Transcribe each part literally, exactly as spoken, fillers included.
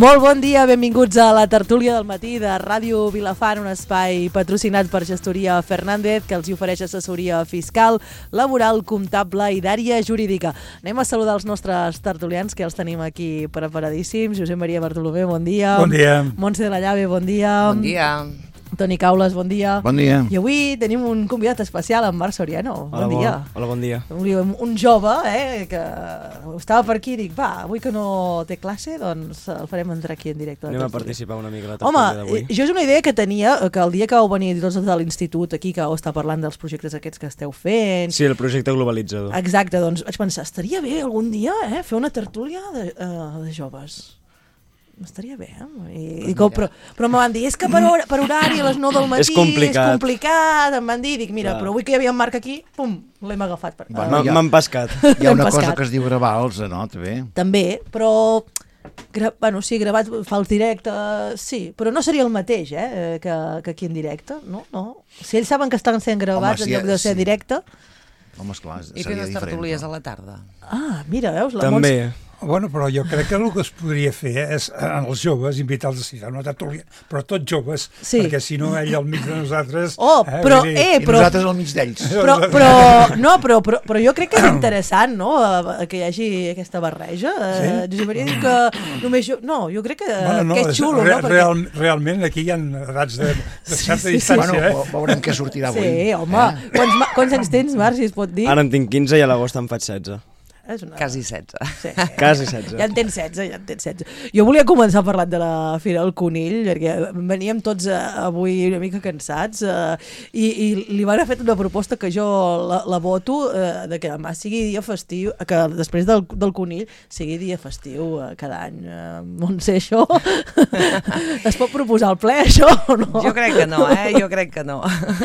Molt bon dia, benvinguts a la tertúlia del matí de Ràdio Vilafant, un espai patrocinat per Gestoria Fernández que els ofereix assessoria fiscal, laboral, comptable i d'àrea jurídica. Anem a saludar els nostres tertulians que els tenim aquí preparadíssims. Josep Maria Bartolomé, bon dia. Bon dia. Montse de la Llave, bon dia. Bon dia. Toni Caules, bon dia. Bon dia. I avui tenim un convidat especial, en Marc Soriano. Bon hola, dia. Bon, hola, bon dia. Un, un jove, eh, que estava per aquí i dic, va, avui que no té classe, doncs el farem entrar aquí en directe. Anem a participar una mica a la tertúlia d'avui. Home, jo és una idea que tenia, que el dia que vau venir tots de l'institut aquí, que vau estar parlant dels projectes aquests que esteu fent... Sí, el projecte globalitzador. Exacte, doncs vaig pensar, estaria bé algun dia eh, fer una tertúlia de, uh, de joves. Estaria bé, eh? I, i com, però, però em van dir, és que per, hora, per horari a les nou del matí és complicat. és complicat, em van dir, dic, mira, Clar. però avui que hi havia en Marc aquí, pum, l'hem agafat. Per... Bueno, M'han ja- m'han pescat. Hi ha una L'hem cosa pescat. que es diu gravar-los, no? També. També, però... Gra... Bueno, sí, gravat fa el directe, sí, però no seria el mateix, eh, que, que aquí en directe, no? no. Si ells saben que estan sent gravats Home, en sí, lloc de ser sí. en directe... Home, esclar, I fer seria unes diferent. tertúlies No? a la tarda. Ah, mira, veus? La També. Bueno, però jo crec que el que es podria fer és en els joves invitar-los a una tertúlia, però tots joves, Sí. perquè si no ell al mig de nosaltres... Oh, però, vull dir, eh, I però... nosaltres al mig d'ells. Però, però, no, però, però, però jo crec que és interessant, no?, eh, que hi hagi aquesta barreja. Eh, Josep Maria diu que només jo... No, jo crec que, Bueno, no, que és xulo, re, no? Perquè... real, realment aquí hi ha edats de, de certa sí, sí. distància, Bueno, eh? ve- veurem què sortirà avui. Sí, home. Eh? Quants, ma- quants anys tens, Marc, si es pot dir? Ara en tinc quinze i a l'agost en faig setze. És una... Quasi setze. Sí. Quasi setze. Ja en tens setze, ja en tens setze. Jo volia començar parlant de la Fira del Conill, perquè veníem tots eh, avui una mica cansats, eh, i, i li van haver fet una proposta que jo la, la voto, eh, de que demà sigui dia festiu, que després del, del Conill sigui dia festiu eh, cada any. Eh, Montse, això es pot proposar al ple, això, o no? Jo crec que no, eh? Jo crec que no.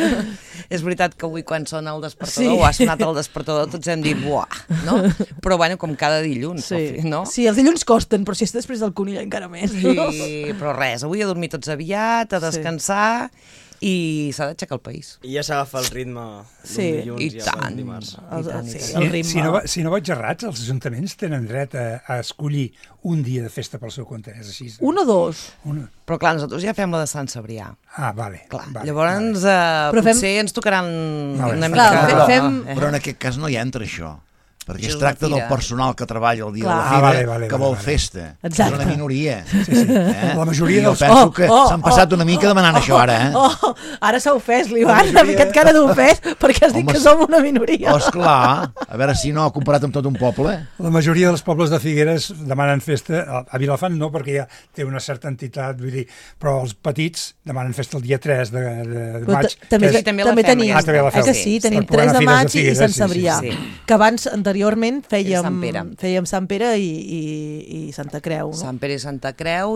És veritat que avui quan sona el despertador, Sí. o ha sonat el despertador, tots hem dit, buah, no? Però bueno, com cada dilluns, Sí. no? sí, els dilluns costen, però si és després del Conill encara més. No? Sí, però res, avui a dormir tots aviat, a descansar, i s'ha d'aixecar el país. I ja s'agafa el ritme d'un Sí. dilluns I i, tant. el dimarts. El, I tant, i sí, tant. el ritme. Si no, va- si no vaig errats, els ajuntaments tenen dret a, a escollir un dia de festa pel seu compte, és així? Un o dos? Una. Però clar, nosaltres ja fem la de Sant Cebrià. Ah, vale. Clar, vale, llavors vale. eh, Però fem- potser ens tocaran Vale. una Clar, mica... fe- fem- eh? Però en aquest cas no hi entra això. Perquè Això es és tracta una del fira. personal que treballa el dia Clar. de la Ah, fira, vale, vale, que vale, vol vale. festa. Exacte. És una minoria. Sí, sí. Eh? La majoria jo dels- penso Oh, que oh, s'han passat una mica demanant oh, això ara, eh? Oh, ara s'ha ofès, l'Ivan, ha ficat cara d'ofès perquè has dit Home, que som una minoria. Oh, esclar, a veure si no ha comparat amb tot un poble. La majoria dels pobles de Figueres demanen festa, a- a Vilafant no, perquè ja té una certa entitat, vull dir, però els petits demanen festa el dia tres de, de, de Però maig. t- també, que Sí, també la també fem, tenim, aquesta. Ah, també la eh feu. que sí, Sí, tenim sí. Quan tres a de Fires de maig i Figueres, Sant sí, sí, Cebrià, sí. que abans, anteriorment, fèiem Sant Pere. fèiem Sant Pere i, i, i Santa Creu. No? Sant Pere i Santa Creu,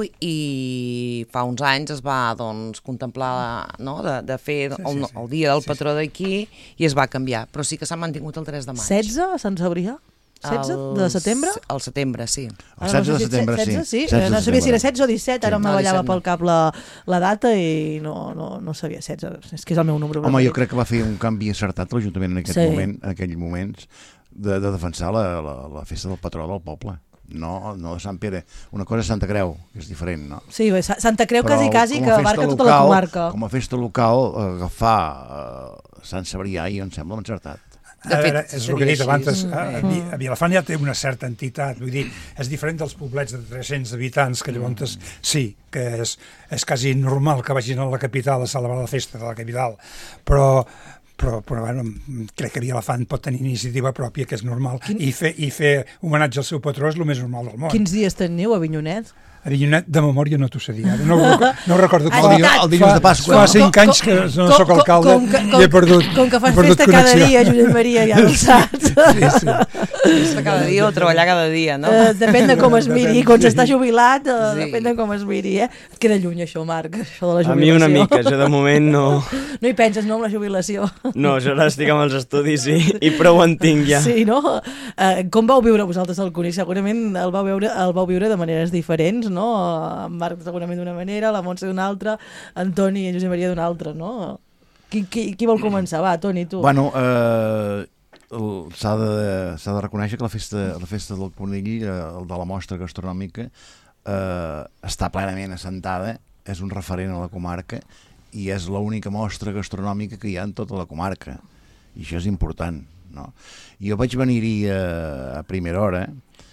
i fa uns anys es va doncs, contemplar no, de, de fer el, sí, sí. el dia del patró d'aquí i es va canviar, però sí que s'ha mantingut el tres de maig. setze a Sant Cebrià? setze de setembre? El setembre, sí. El setze de setembre, sí. setze, sí. setze de No sabia si era setembre. setze o disset, ara Sí. me No, ballava disset no. pel cap la, la data i no, no, no sabia setze. És que és el meu número. Home, jo crec que va fer un canvi acertat l'Ajuntament en aquest Sí. moment, en aquells moments, de, de defensar la, la, la festa del patró del poble. No, no de Sant Pere. Una cosa és Santa Creu, que és diferent, no? Sí, bé, Sa- Santa Creu Però quasi, quasi, com que a festa abarca tota local, la comarca. Com a festa local, agafar eh, Sant Cebrià, i em sembla encertat. De A fet, veure, és el que seria he dit així. abans, a, a, Vi- a Vilafant ja té una certa entitat, vull dir, és diferent dels poblets de tres-cents habitants, que llavors sí, que és, és quasi normal que vagin a la capital a celebrar la festa de la capital, però però, però bueno, crec que Vilafant pot tenir iniciativa pròpia, que és normal, Quin... i fer, i fer homenatge al seu patró és el més normal del món. Quins dies teniu a Avinyonet? Avinyonet, de memòria no t'ho sé dir, ara. no, ho reco- no ho recordo. Ah, com. El, dilluns, el dilluns de Pasqua. Fa cinc anys que no Com- sóc com- alcalde com que- com- i he perdut Com que fas he perdut festa cada connexió. dia, Josep Maria, ja ho saps. Sí, sí. Festa cada dia o treballar cada dia, no? Eh, depèn de com es miri, quan s'està jubilat, eh, Sí. depèn de com es miri, eh? Et queda lluny això, Marc, això de la A jubilació. mi una mica, jo de moment no... No hi penses, no, amb la jubilació? No, jo ara estic amb els estudis i, i prou en tinc ja. Sí, no? Eh, com vau viure vosaltres el Conill? Segurament el vau, veure, el vau viure de maneres diferents, no? En Marc segurament d'una manera, la Montse d'una altra, en Toni i en Josep Maria d'una altra, no? Qui, qui, qui vol començar? Va, Toni, tu. Bueno, eh, el- s'ha de, s'ha de reconèixer que la festa, la festa del Conill, eh, el de la mostra gastronòmica, eh, està plenament assentada, és un referent a la comarca i és l'única mostra gastronòmica que hi ha en tota la comarca. I això és important, no? Jo vaig venir-hi a, a primera hora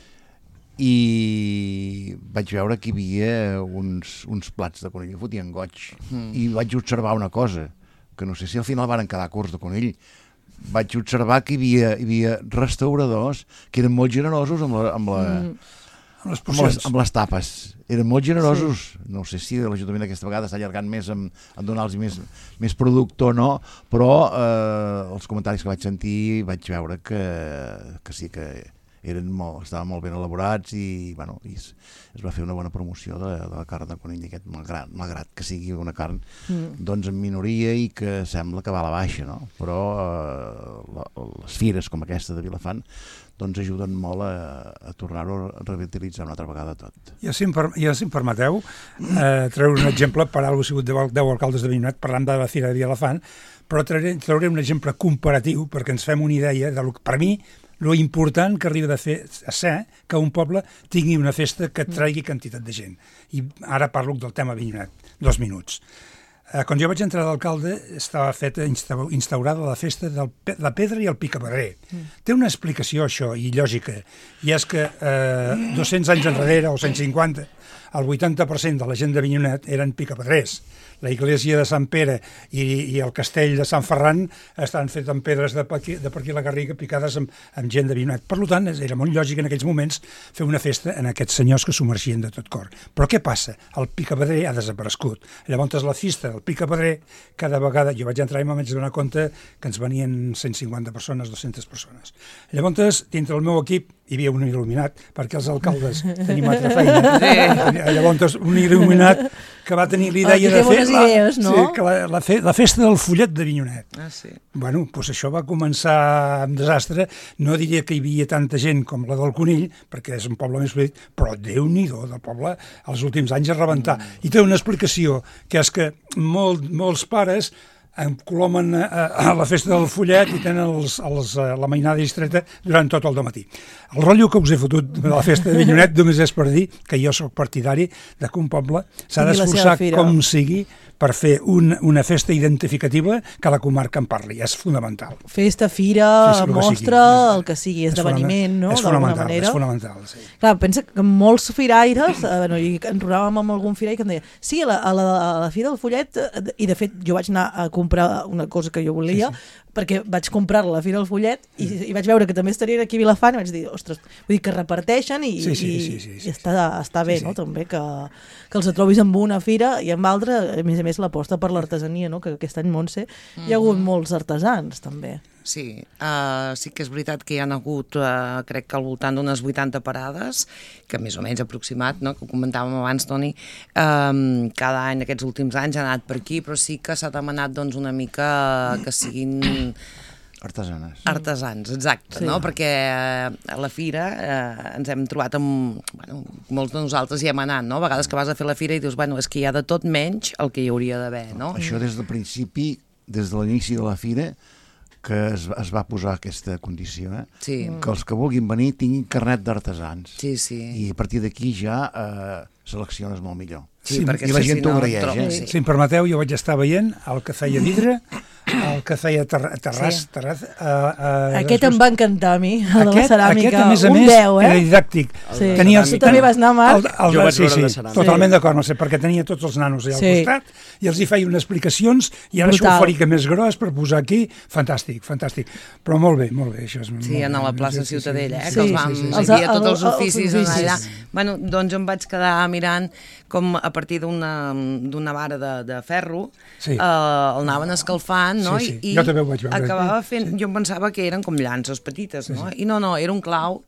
i vaig veure que hi havia uns, uns plats de conill que fotien goig. Mm. I vaig observar una cosa, que no sé si al final van quedar curts de conill. Vaig observar que hi havia, hi havia restauradors que eren molt generosos amb, la, amb, la, mm. amb, les, amb, les, amb les tapes. Eren molt generosos. Sí. No sé si l'Ajuntament aquesta vegada està allargant més amb, amb donar-los més, més producte o no, però eh, els comentaris que vaig sentir vaig veure que, que sí que eren molt, estaven molt ben elaborats i, bueno, i es, es va fer una bona promoció de, de la carn de conill aquest, malgrat, malgrat que sigui una carn mm. doncs en minoria i que sembla que va a la baixa, no? Però eh, la, les fires com aquesta de Vilafant doncs ajuden molt a, a tornar-ho a revitalitzar una altra vegada tot. Jo, si em, per, jo, si em permeteu, eh, treure un exemple, per alguna cosa sigut deu, deu alcaldes de Avinyonet, parlant de la Fira de Vilafant, però trauré, trauré un exemple comparatiu perquè ens fem una idea de lo que, per mi, lo important que arriba de fer a ser que un poble tingui una festa que traigui quantitat de gent. I ara parlo del tema Avinyonet, dos minuts. Eh, quan jo vaig entrar d'alcalde estava feta, instaurada la festa de la pedra i el picapedrer. Mm. Té una explicació això, i lògica, i és que eh, dos-cents anys enrere, o cent cinquanta, el vuitanta per cent de la gent d'Avinyonet eren picapedrers. La iglesia de Sant Pere i, i el castell de Sant Ferran estan fets amb pedres de per aquí, de per aquí la Garriga picades amb, amb gent d'Avinyonet. Per tant, era molt lògic en aquells moments fer una festa en aquests senyors que s'ho mereixien de tot cor. Però què passa? El picapedrer ha desaparegut. Llavors la festa del picapedrer, cada vegada, jo vaig entrar i me'n vaig donar compte que ens venien cent cinquanta persones, dues-centes persones. Llavors, dintre el meu equip, hi havia un il·luminat, perquè els alcaldes tenim altra feina. Sí. Llavors, un il·luminat que va tenir l'idea de fer la, idees, no? sí, que la, la, fe, la festa del follet d'Avinyonet. Ah, sí. Bueno, doncs això va començar amb desastre. No diria que hi havia tanta gent com la del Conill, perquè és un poble més petit, però Déu-n'hi-do, del poble els últims anys a rebentar. Mm. I té una explicació, que és que molt, molts pares encolomen a, a la festa del follet i tenen els, els, la mainada distreta durant tot el dematí. El rotllo que us he fotut de la festa d'Avinyonet només és per dir que jo sóc partidari de que un poble s'ha d'esforçar com sigui per fer un, una festa identificativa que la comarca en parli. És fonamental. Festa, fira, sí, mostra, el que sigui, esdeveniment, no? És fonamental, és fonamental, sí. Clar, pensa que molts firaires, eh, bueno, i enrunàvem amb algun firaire que em deia, sí, a la, a la, a la Fira del Follet, i de fet jo vaig anar a comprar una cosa que jo volia, sí, sí. perquè vaig comprar-la a la Fira del Follet i, i vaig veure que també estarien aquí a Vilafant i vaig dir, ostres, vull dir que reparteixen i, sí, sí, sí, sí, sí, i està, està bé, sí, sí. No? També que, que els trobis amb una fira i amb altra, a més a més l'aposta per l'artesania, no? Que aquest any, Montse, mm-hmm. hi ha hagut molts artesans també. Sí, uh, sí que és veritat que hi ha hagut, uh, crec que al voltant d'unes vuitanta parades, que més o menys aproximat, no? Que ho comentàvem abans, Toni, um, cada any aquests últims anys ha anat per aquí, però sí que s'ha demanat doncs, una mica que siguin artesanes. Artesans, exacte, sí. No? Perquè a la fira eh, ens hem trobat amb... Bueno, molts de nosaltres hi hem anat, no? A vegades que vas a fer la fira i dius, bueno, és que hi ha de tot menys el que hi hauria d'haver, no? Això des del principi, des de l'inici de la fira, que es, es va posar aquesta condició, eh? Sí. Que els que vulguin venir tinguin carnet d'artesans. Sí, sí. I a partir d'aquí ja eh, selecciones molt millor. Sí, sí, perquè i la si gent t'ho no, agraeix, trobo, eh? sí. Si em permeteu, jo vaig estar veient el que feia vidre, el que feia ter terràs... Sí. Terràs uh, uh, aquest em va encantar a mi, el de la ceràmica. Aquest, a més a un més, deu, eh? era didàctic. Sí. Tenia Tu també vas anar, Marc? El, el, jo vaig sí, veure sí, la ceràmica. totalment d'acord, no sé, perquè tenia tots els nanos allà al Sí. costat i els hi feia unes explicacions i ara Brutal. això ho faria més gros per posar aquí. Fantàstic, fantàstic. Però molt bé, molt bé. Això és Sí, molt a la bé. plaça Sí, sí, Ciutadella, eh, sí, que sí, els vam sí, sí. seguir a Els- tots els els oficis oficis. allà. Bueno, doncs jo em vaig quedar mirant com a partir d'una d'una vara de, de ferro Sí. eh, el anaven escalfant, no? Sí, sí. I, Jo també ho vaig veure. acabava fent... Jo em pensava que eren com llances petites, no? I no, no, era un clau.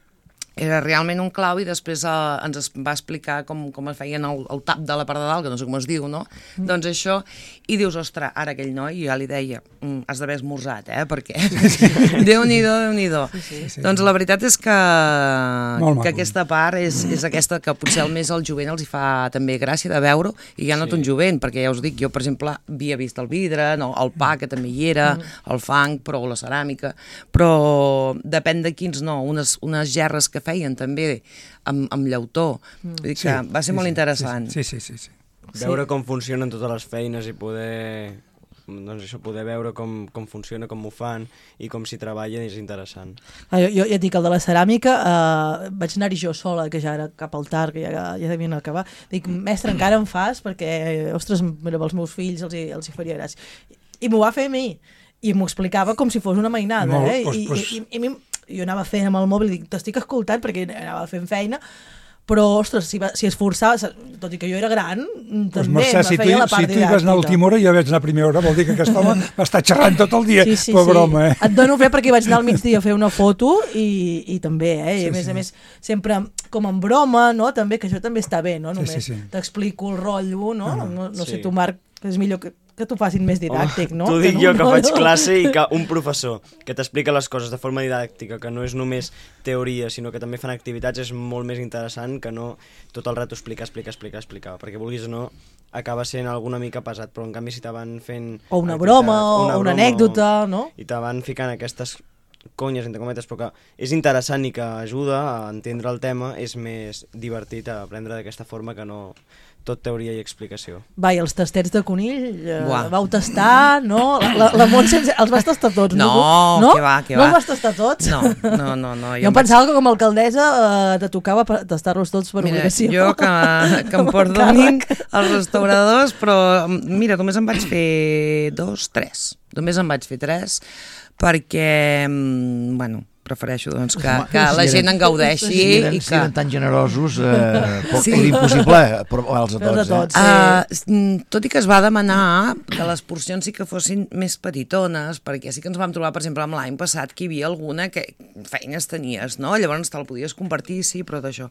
Era realment un clau i després eh, ens es va explicar com, com es feien el, el tap de la part de dalt, que no sé com es diu, no? Mm. Doncs això, i dius, ostres, ara aquell noi, ja li deia, mm, has d'haver esmorzat, eh? Perquè Déu-n'hi-do, Déu-n'hi-do. Sí, sí, sí. Doncs la veritat és que, que aquesta part és, és aquesta que potser el més al jovent els hi fa també gràcia de veure, i ja no sí. Tan jovent, perquè ja us dic, jo, per exemple, havia vist el vidre, no? El pa, que també hi era, mm. el fang, però la ceràmica, però depèn de quins no, unes, unes gerres que feien també amb, amb llautó. Mm. Vull dir que sí, va ser sí, molt interessant. Sí, sí, sí. sí, sí. Veure com funcionen totes les feines i poder... doncs això, poder veure com, com funciona, com ho fan i com s'hi treballa és interessant. Ah, jo, jo ja et dic, el de la ceràmica, eh, vaig anar-hi jo sola, que ja era cap al tard, que ja, ja devien acabar. Dic, mestre, encara em fas? Perquè, ostres, mira, els meus fills els hi, els hi faria gràcia. I m'ho va fer a mi, i m'ho explicava com si fos una mainada. Molt, eh? Pues, I, pues... i, i, i jo anava fent amb el mòbil, i dic, t'estic escoltant, perquè anava fent feina, però, ostres, si, va, si esforçava, tot i que jo era gran, pues també Mercè, me si feia tu, la part si tu hi vas anar a última hora i jo vaig anar a primera hora, vol dir que aquest home va estar xerrant tot el dia, sí, sí, pobre sí. home, eh? Et dono fe perquè vaig anar al migdia a fer una foto i, i també, eh? I sí, a més sí. a més, sempre com en broma, no? També, que això també està bé, no? Només sí, sí, sí. t'explico el rotllo, no? Ah, no, no sí. sé, tu, Marc, que és millor que que t'ho facin més didàctic, Home, no? T'ho dic que jo, no, que no, faig no. classe i que un professor que t'explica les coses de forma didàctica, que no és només teoria, sinó que també fan activitats, és molt més interessant que no tot el rato explicar, explicar, explicar, explicar, perquè vulguis o no, acaba sent alguna mica pesat, però en canvi si te van fent... O una broma, o una, una anècdota, no? I te van ficant aquestes conyes, entre cometes, però que és interessant i que ajuda a entendre el tema, és més divertit a aprendre d'aquesta forma que no tot teoria i explicació. Va, i els tastets de conill, eh, vau tastar, no? La, la, la Montse els vas tastar tots, no? No, no? que va, que no va. els vas tastar tots? No, no, no. no jo, jo em pensava que com a alcaldessa eh, te tocava tastar-los tots per mira, obligació. Jo que, que em perdonin els restauradors, però mira, només em vaig fer dos, tres. Només em vaig fer tres, perquè, bueno, prefereixo doncs, que, Home, que si la eren, gent en gaudeixi. Si eren, i que... si eren tan generosos, eh, poc, Sí. era impossible provar-los a Però de tots. tots, Eh? sí. Uh, tot i que es va demanar que les porcions sí que fossin més petitones, perquè sí que ens vam trobar, per exemple, amb l'any passat, que hi havia alguna que feines tenies, no? Llavors te la podies compartir, sí, però d'això.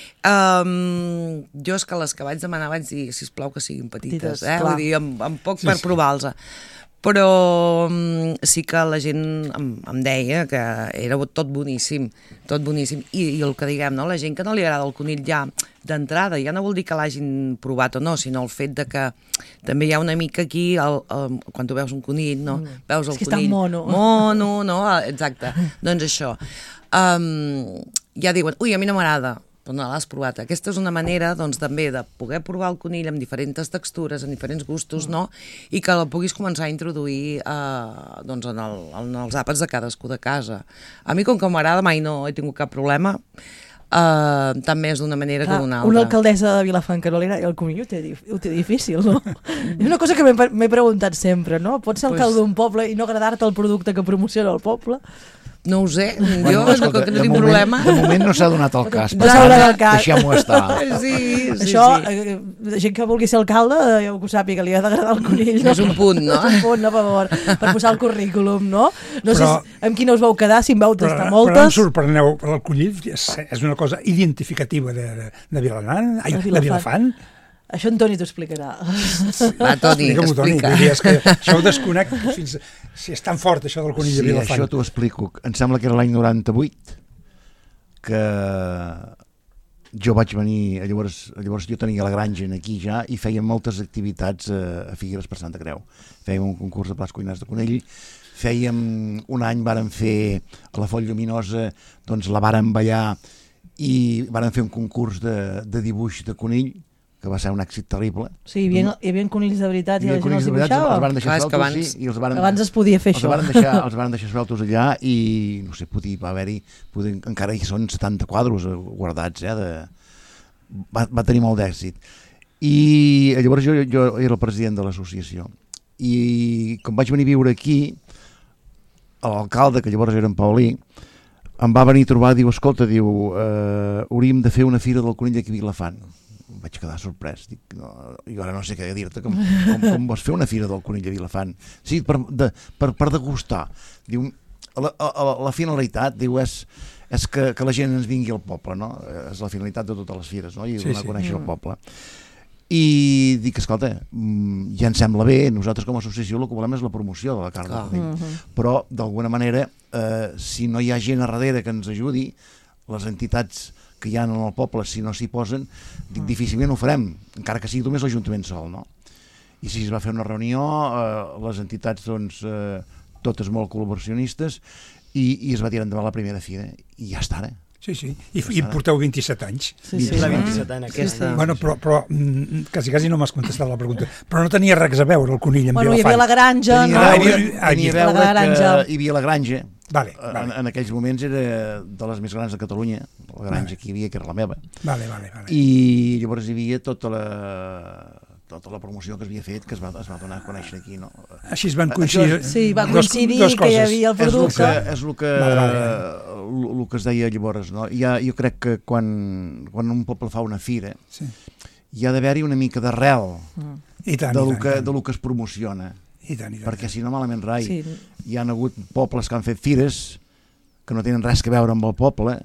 Um, jo és que les que vaig demanar vaig dir, sisplau, que siguin petites, Petites, eh? clar. Vull dir, amb, amb poc Sí, per sí. provar-los. Però um, sí que la gent em, em deia que era tot boníssim, tot boníssim. I, i el que diguem, no? La gent que no li agrada el conill ja d'entrada, ja no vol dir que l'hagin provat o no, sinó el fet de que també hi ha una mica aquí, el, el, quan tu veus un conill, no? Mm. Veus el és que conill. està mono. Mono, no? Exacte. Doncs això. Um, ja diuen, ui, a mi no m'agrada, però no l'has provat. Aquesta és una manera, doncs, també de poder provar el conill amb diferents textures, en diferents gustos, no? I que el puguis començar a introduir eh, doncs en, el, en els àpats de cadascú de casa. A mi, com que m'agrada, mai no he tingut cap problema, eh, també és d'una manera Clar, que d'una altra. una alcaldessa de Vilafant que no li agrada el conill ho té, ho té difícil, no? És una cosa que m'he m'he preguntat sempre, no? Pots ser alcalde d'un poble i no agradar-te el producte que promociona el poble? No ho sé, Bueno, jo escolta, que no de tinc moment, problema. De moment no s'ha donat el cas. No per s'ha tant, donat el cas. Deixem-ho estar. Sí, sí, Això, sí. eh, la gent que vulgui ser alcalde, eh, ja ho sàpiga, li ha d'agradar el conill. No? És un punt, no? És un punt, a favor, per posar el currículum, no? No Però- sé amb quina us vau quedar, si en vau tastar Però, però no em moltes. sorpreneu, el conill és, és una cosa identificativa de, de, de Vilanant, ai, De de Vilafant. Vilafant. Això en Toni t'ho explicarà. Va, Toni, Explica-m'ho, Toni, explica. vull dir, és que això ho desconec fins... Si és tan fort, això del conill Sí, de Vilafant. això t'ho explico. Em sembla que era l'any noranta-vuit que jo vaig venir, llavors, llavors jo tenia la granja aquí ja i fèiem moltes activitats a, a Figueres per Santa Creu. Fèiem un concurs de plats cuinats de conill, fèiem, un any vàrem fer a la Font Lluminosa, doncs la vàrem ballar i vàrem fer un concurs de, de dibuix de conill, que va ser un èxit terrible. Sí, hi havia, hi havia conills de veritat i, I la gent conills els de veritat dibuixava. els van deixar Clar, és que sueltos, abans- sí, i els varen, Abans es podia fer els això. varen deixar, els van deixar sueltos allà i, no sé, podia, va haver-hi, podia, encara hi són setanta quadros guardats, eh, de, va, va tenir molt d'èxit. I llavors jo, jo era el president de l'associació. I com vaig venir a viure aquí, l'alcalde, que llavors era en Paulí, em va venir a trobar, diu, escolta, diu, eh, hauríem de fer una fira del conill aquí a Vilafant. Em vaig quedar sorprès, dic, no, jo ara no sé què dir-te, com, com, com vols fer una fira del conill a Vilafant? Sí, per, de, per, per degustar. Diu, la, la, la finalitat, diu, és, és que, que la gent ens vingui al poble, no? És la finalitat de totes les fires, no? I Sí, donar sí. a conèixer el poble. I dic, escolta, ja ens sembla bé, nosaltres com a associació el que volem és la promoció de la carn de conill, però d'alguna manera, eh, si no hi ha gent a darrere que ens ajudi, les entitats que hi ha en el poble, si no s'hi posen, dic, difícilment ho farem, encara que sigui només l'Ajuntament sol, no? I si es va fer una reunió, eh, les entitats, doncs, eh, totes molt col·laboracionistes, i, i es va tirar endavant la primera fira, i ja està, ara. Sí, sí, i, i porteu vint-i-set anys. Sí, sí. És la vint-i-set anys Aquesta. aquesta. Bueno, però, però mm, quasi, quasi no m'has contestat la pregunta. Però no tenia res a veure el conill amb Bueno, hi havia la Vilafant. granja, Tenia no? a Ah, veure, hi havia- tenia a la veure granja. que hi havia la granja. Vale, En, vale, en aquells moments era de les més grans de Catalunya, la granja que hi havia, que era la meva. vale, vale, vale. I llavors hi havia tota la, tota la promoció que es havia fet, que es va, es va donar a conèixer aquí, no? Així es van Això- coincidir. Sí, va dos- coincidir dos que hi coses. havia el És el producte. que, és el que, Vale, vale, el, el que es deia llavors, no? Hi ha, jo crec que quan, quan un poble fa una fira, Sí. hi ha d'haver-hi una mica d'arrel I tant, de i lo tant, que, i tant. de lo que es promociona, I tant, i tant. perquè si no malament rai. Sí. Hi han hagut pobles que han fet fires que no tenen res que veure amb el poble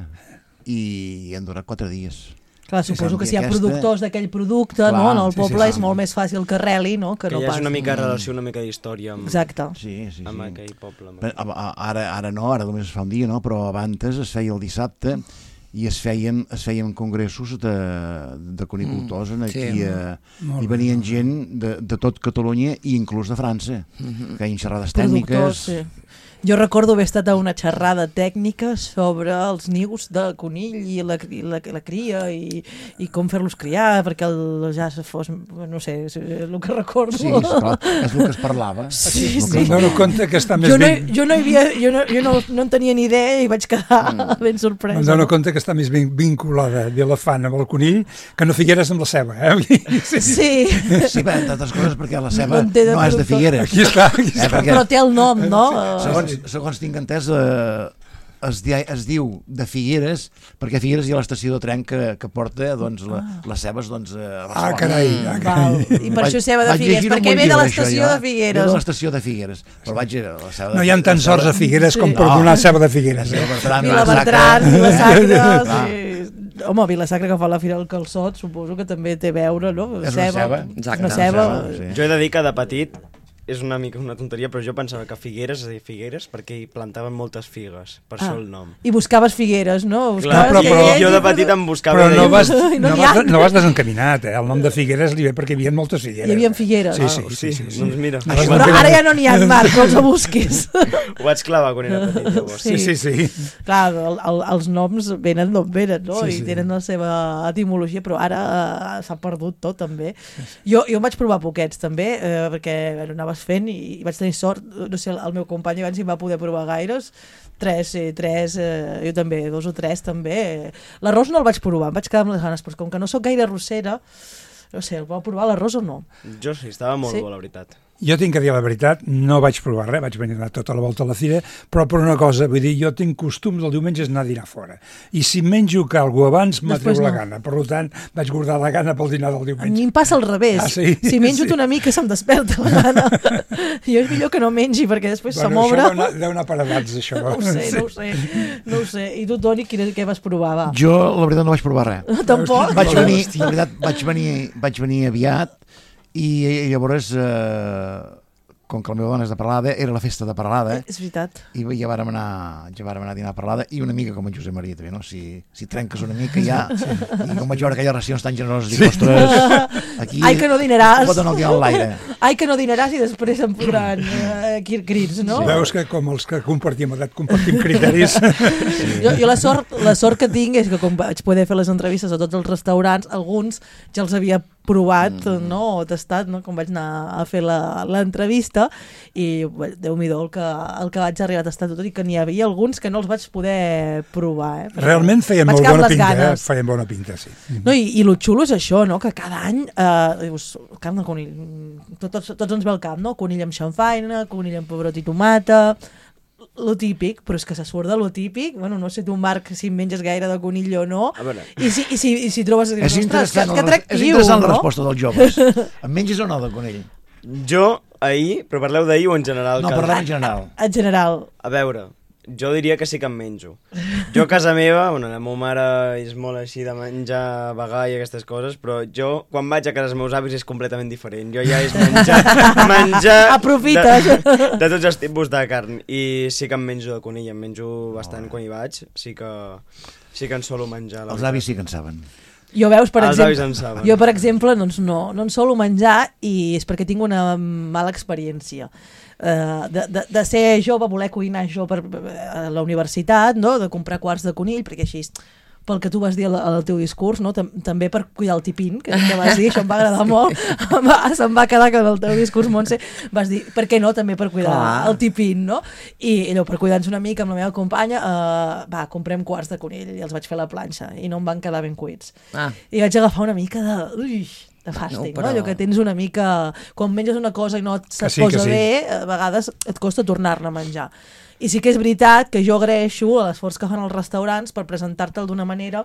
i han durat quatre dies. Clar, suposo sí, que si hi ha aquesta- productors d'aquell producte, Clar, no? En el sí, poble sí, és sí. molt més fàcil que reli, no? Que Que no hi pas. hagi una mica de relació, una mica d'història amb, Exacte. Sí, sí, amb sí. aquell poble. Amb Però, a- a- Ara, ara no, ara només es fa un dia, no? Però abans es feia el dissabte i es feien, es feien congressos de, de conicultors en aquí. sí. Eh, Molt hi bé, venien molt bé. gent de, de tot Catalunya i inclús de França, que feien xerrades Productors, tècniques. sí. Jo recordo haver estat a una xerrada tècnica sobre els nius de conill i la, i la, la cria i, i com fer-los criar perquè el, ja se fos, no sé, és el que recordo. Sí, esclar, és el que es parlava. Sí, És el sí. que Em es dono compte que està més Jo no, ben... jo no hi havia, jo no, jo no, no en tenia ni idea i vaig quedar ben sorpresa. Em dono compte que està més ben vinculada Vilafant amb el conill que no Figueres amb la ceba, eh? Sí. Sí, Sí, bé, entre altres coses, perquè la ceba No en té de no és de productor. Figueres. Aquí està, aquí Eh, està. perquè, però té el nom, no? segons, segons tinc entès, eh, es, di, es diu de Figueres, perquè a Figueres hi ha l'estació de tren que, que porta doncs, la, les cebes doncs, a Barcelona. Ah, carai, ah, Val. carai. I per això és ceba de Vaig Figueres, llegir-ho en perquè un ve de llibre, l'estació això, de ja. Ve Figueres. de l'estació de Figueres. Però vaig a la ceba de No hi ha Figueres, tants la horts a ceba- Figueres com Sí. per No. donar ceba de Figueres. Vila Eh? Bertran, Vila Vila Bertran, Sacra. Vila Sacra, Clar. sí. Home, Vila Sacra que fa la Fira del Calçot, suposo que també té a veure, no? És una ceba. Exacte. Una ceba. Una ceba, sí. Jo he de dir que de petit és una mica una tonteria, però jo pensava que Figueres es deia Figueres perquè hi plantaven moltes figues, per Ah. això el nom. I buscaves Figueres, no? Clar, Buscaves però- i però- jo de petit em buscava... Però i no deia, vas, I no no, n'hi vas, ha. no vas desencaminat, eh? El nom de Figueres li ve perquè hi havia moltes Figueres. Hi havia Figueres. Sí, sí, Ah, sí. sí, sí. doncs mira, Això ho no vaig, Però ara ja no n'hi ha, Marc, no els busquis. ho vaig clavar quan era petit, llavors. Sí, sí, sí. Clar, el, el, els noms venen d'on venen, no? Sí, I sí. tenen la seva etimologia, però ara eh, s'ha perdut tot, també. Jo, jo em vaig provar poquets, també, eh, perquè bueno, anaves fent i, i vaig tenir sort. No sé, el meu company abans hi va poder provar gaires. Tres, sí, tres, eh, jo també, dos o tres, també. L'arròs no el vaig provar, em vaig quedar amb les ganes, però com que no sóc gaire arrossera, no sé, el vau provar l'arròs o no? Jo sí, estava molt Sí. bo, la veritat. Jo tinc que dir la veritat, no vaig provar res, vaig venir a anar tota la volta a la fira, però per una cosa, vull dir, jo tinc costums el diumenge és anar a dinar fora. I si menjo quelcò abans, m'atreu Després la no. gana. Per tant, vaig guardar la gana pel dinar del A mi diumenge. em passa al revés. Ah, sí? Si menjo Sí. una mica se'm desperta la gana. Jo és millor que no mengi, perquè després se Bueno, m'obre. això deu anar, deu anar per edats, això. No ho sé, no ho sé. No ho sé. I tu, Toni, quin, què vas provar, va? Jo, la veritat, no vaig provar res. Tampoc? Vaig venir, la veritat, vaig venir, vaig venir aviat i, i llavors, eh, com que la meva dona és de Peralada, era la festa de Peralada, És veritat. i ja vàrem anar, ja vàrem anar a dinar a Peralada, i una mica com en Josep Maria, també, no? Si, si trenques una mica ja, i com vaig veure aquelles racions tan generoses, dic, ostres, aquí Ai, que no dinaràs. pot anar el dia en l'aire. Ai, que no dinaràs i després em podran eh, crits, no? Veus que com els que compartim edat, compartim criteris. Jo, jo la, sort, la sort que tinc és que com vaig poder fer les entrevistes a tots els restaurants, alguns ja els havia provat, mm. no, o tastat, no, com vaig anar a fer la- l'entrevista i bé, Déu-n'hi-do el, que, el que vaig arribar a tastar tot i que n'hi havia alguns que no els vaig poder provar. Eh, perquè Realment feien vaig molt quedar amb bona les pinta, eh? ganes. Feien bona pinta, sí. No, i, i lo xulo és això, no? Que cada any eh, dius, carn de conill, tot, tots, tots ens ve al cap, no? Conill amb xamfaina, conill amb pebrot i tomata, lo típic, però és que se surt de lo típic. Bueno, no sé tu, Marc, si menges gaire de conill o no, A veure. i si, i si, i si trobes... És Ostres, que, interessant, que la, és atractiu, interessant la no? resposta dels joves. Em menges o no de conill? Jo, ahir, però parleu d'ahir o en general? No, que- parlem en general. En general. A veure, jo diria que sí que em menjo. Jo a casa meva, bueno, la meva mare és molt així de menjar vegà i aquestes coses, però jo, quan vaig a casa dels meus avis, és completament diferent. Jo ja és menjar... menjar Aprofites. De, de tots els tipus de carn. I sí que em menjo de conill, em menjo bastant quan hi vaig. Sí que, sí que en solo menjar. la Els veritat. avis sí que en saben. Jo veus, per Els avis exemple, en saben. jo, per exemple, doncs no, no en solo menjar i és perquè tinc una mala experiència. eh, de, de, de ser jove, voler cuinar jo per, a la universitat, no? De comprar quarts de conill, perquè així, pel que tu vas dir al, al teu discurs, no? Tam, també per cuidar el tipín, que, que vas dir, això em va agradar molt, em va, se'm va quedar que en el teu discurs, Montse, vas dir, per què no, també per cuidar Clar. el tipín, no? I allò, per cuidar-nos una mica amb la meva companya, eh, va, comprem quarts de conill i els vaig fer a la planxa i no em van quedar ben cuits. Ah. I vaig agafar una mica de... Ui, de fàstic, però- no? Allò que tens una mica... Quan menges una cosa i no et se't sí, que posa sí. bé, a vegades et costa tornar-ne a menjar. I sí que és veritat que jo agraeixo l'esforç que fan els restaurants per presentar-te'l d'una manera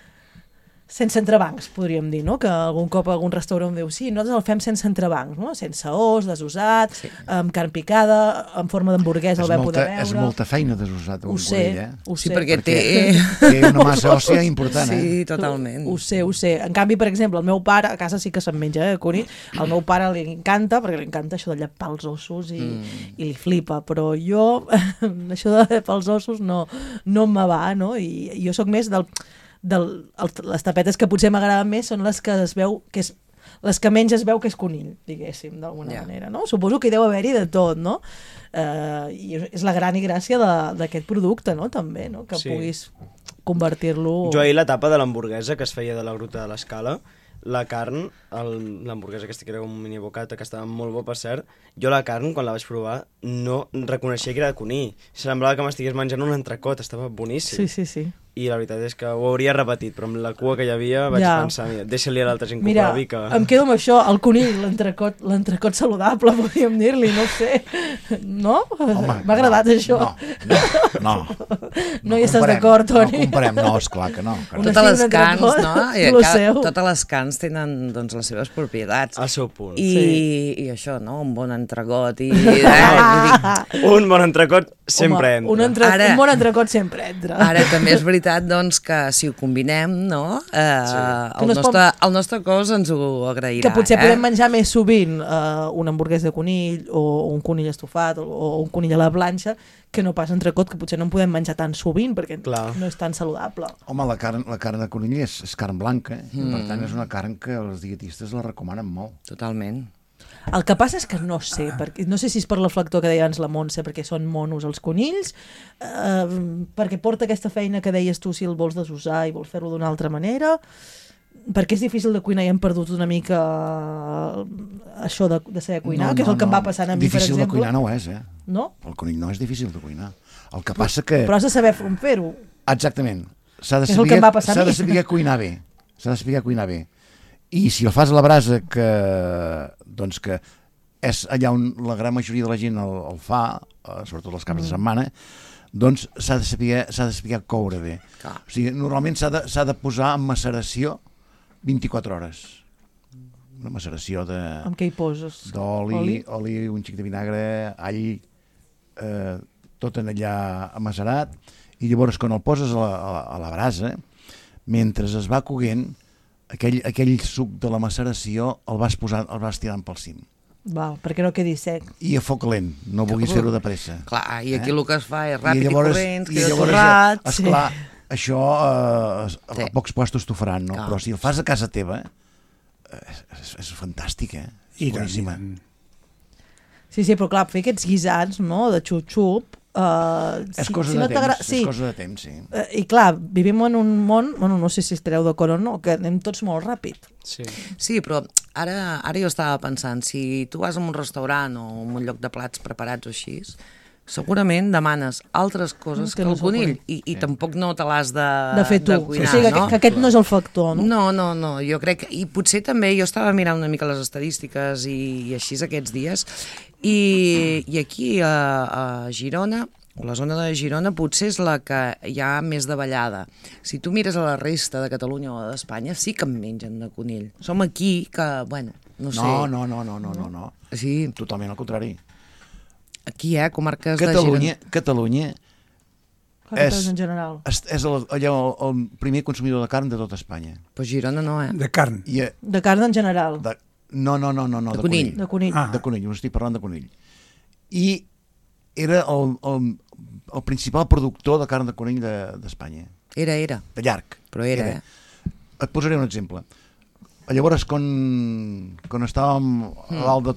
sense entrebancs, podríem dir, no? Que algun cop algun restaurant diu, sí, nosaltres el fem sense entrebancs, no? Sense os, desusat, sí. amb carn picada, en forma d'hamburguesa, És el vam molta, poder veure. és molta feina desusat Ho un sé, conill, eh? ho Sí, sé. perquè té... Té una massa òssia important, eh? Sí, totalment. Ho sé, ho sé. En canvi, per exemple, el meu pare, a casa sí que se'n menja, eh, conill, al meu pare li encanta, perquè li encanta això de llepar els ossos i, mm. i li flipa, però jo, això de llepar els ossos no, no me va, no? I, i jo sóc més del... del el, les tapetes que potser m'agraden més són les que es veu que és les que menys es veu que és conill, diguéssim, d'alguna Yeah. manera, no? Suposo que hi deu haver-hi de tot, no? Eh, I és la gran i gràcia de- d'aquest producte, no? També, no? Que Sí. puguis convertir-lo... Jo ahir l'etapa de l'hamburguesa que es feia de la Gruta de l'Escala, la carn, el- l'hamburguesa aquesta que era com un mini bocata, que estava molt bo per cert, jo la carn, quan la vaig provar, no reconeixia que era de conill. Semblava que m'estigués menjant un entrecot, estava boníssim. Sí, sí, sí. I la veritat és que ho hauria repetit, però amb la cua que hi havia vaig Ja. pensar, mira, deixa-li a l'altra gent que Mira, ho provi, que... em quedo amb això, el conill, l'entrecot, l'entrecot saludable, podríem dir-li, no ho sé. No? Home, M'ha agradat no, això. No, no, no. No hi estàs comparem, d'acord, Toni? No comparem, no, esclar que no. Que no. Una Totes les sí, un cans, entrecot, no? I lo ca- seu. totes les cans tenen doncs, les seves propietats. Al seu punt. I, Sí. i això, no? Un bon entregot i... Eh, vull dir, Un bon entrecot sempre Home, entra. Un, entre... Ara- un bon entrecot sempre entra. ara també és veritat doncs, que si ho combinem, no? Eh, Sí. Que el, no es pot- nostre, el nostre cos ens ho agrairà. Que potser eh? podem menjar més sovint uh, un hamburguès de conill o un conill estofat o, o un conill a la planxa que no pas entrecot, que potser no en podem menjar tan sovint perquè Clar. no és tan saludable. Home, la carn, la carn de conill és, és carn blanca, eh? Mm. Per tant és una carn que els dietistes la recomanen molt. Totalment. El que passa és que no sé, perquè, no sé si és per l'aflector que deia abans la Montse, perquè són monos els conills, eh, perquè porta aquesta feina que deies tu si el vols desusar i vols fer-lo d'una altra manera, perquè és difícil de cuinar i hem perdut una mica això de, de saber cuinar, que és el que em va passant a mi, per Difícil exemple. de cuinar no ho és, eh? No? El conill no és difícil de cuinar. El que passa que... Però has de saber com fer-ho. Exactament. S'ha de És el que saber, em va passar a s'ha de mi. saber cuinar bé. S'ha de saber cuinar bé. I si el fas a la brasa, que, doncs que és allà on la gran majoria de la gent el, el fa, eh, sobretot els caps de setmana, doncs s'ha de saber, s'ha de saber coure bé. Clar. O sigui, normalment s'ha de, s'ha de posar en maceració vint-i-quatre hores. Una maceració de Amb què hi poses? d'oli, Oli? oli, un xic de vinagre, all, eh, tot en allà amacerat, i llavors quan el poses a la, a la, a la brasa, mentre es va coguent, aquell, aquell suc de la maceració el vas, posant, el vas tirant pel cim. Val, perquè no quedi sec. I a foc lent, no vulguis fer-ho de pressa. Clar, i aquí Eh? el que es fa és ràpid i, llavors- corrents, i queda llavors, torrat. sí. esclar, això eh, Sí. a pocs puestos t'ho faran, no? Clar. Però si el fas a casa teva, eh, és, és, és fantàstic, eh? I tant, Boníssima. i tant. Sí, sí, però clar, fer aquests guisats, no?, de xup-xup... Uh, És cosa si de no temps, t'agrada- és sí, cosa de temps, sí. eh, i clar, vivim en un món, bueno, no sé si estareu d'acord o no, que anem tots molt ràpid. Sí. Sí, però ara, ara jo estava pensant, si tu vas a un restaurant o a un lloc de plats preparats o així, segurament demanes altres coses Que que, no el és el conill conill. i, i tampoc no te l'has de, De fer tu. de O cuinar, sigui, que, no? que aquest no és el factor, no? No, no, no, jo crec que... I potser també, jo estava mirant una mica les estadístiques i, i així aquests dies, i, i aquí a, a Girona, o la zona de Girona, potser és la que hi ha més de ballada. Si tu mires a la resta de Catalunya o d'Espanya, sí que en mengen de conill. Som aquí que, bueno, no sé... No, no, no, no, no, no, no. Sí, Totalment al contrari. aquí, eh, comarques Catalunya, de Girona. Catalunya Carreteres és- en general. és, és el, allò, el primer consumidor de carn de tota Espanya. Però Girona no, eh? De carn. I, eh, De carn en general. de, no, no, no, no, no, De de, conill. conill. De conill. Ah. De conill, us estic parlant de conill. I era el, el, el principal productor de carn de conill d'Espanya, de, Era, era. de llarg. Però era, eh? Et posaré un exemple. Llavors, quan, quan estàvem a dalt de tot,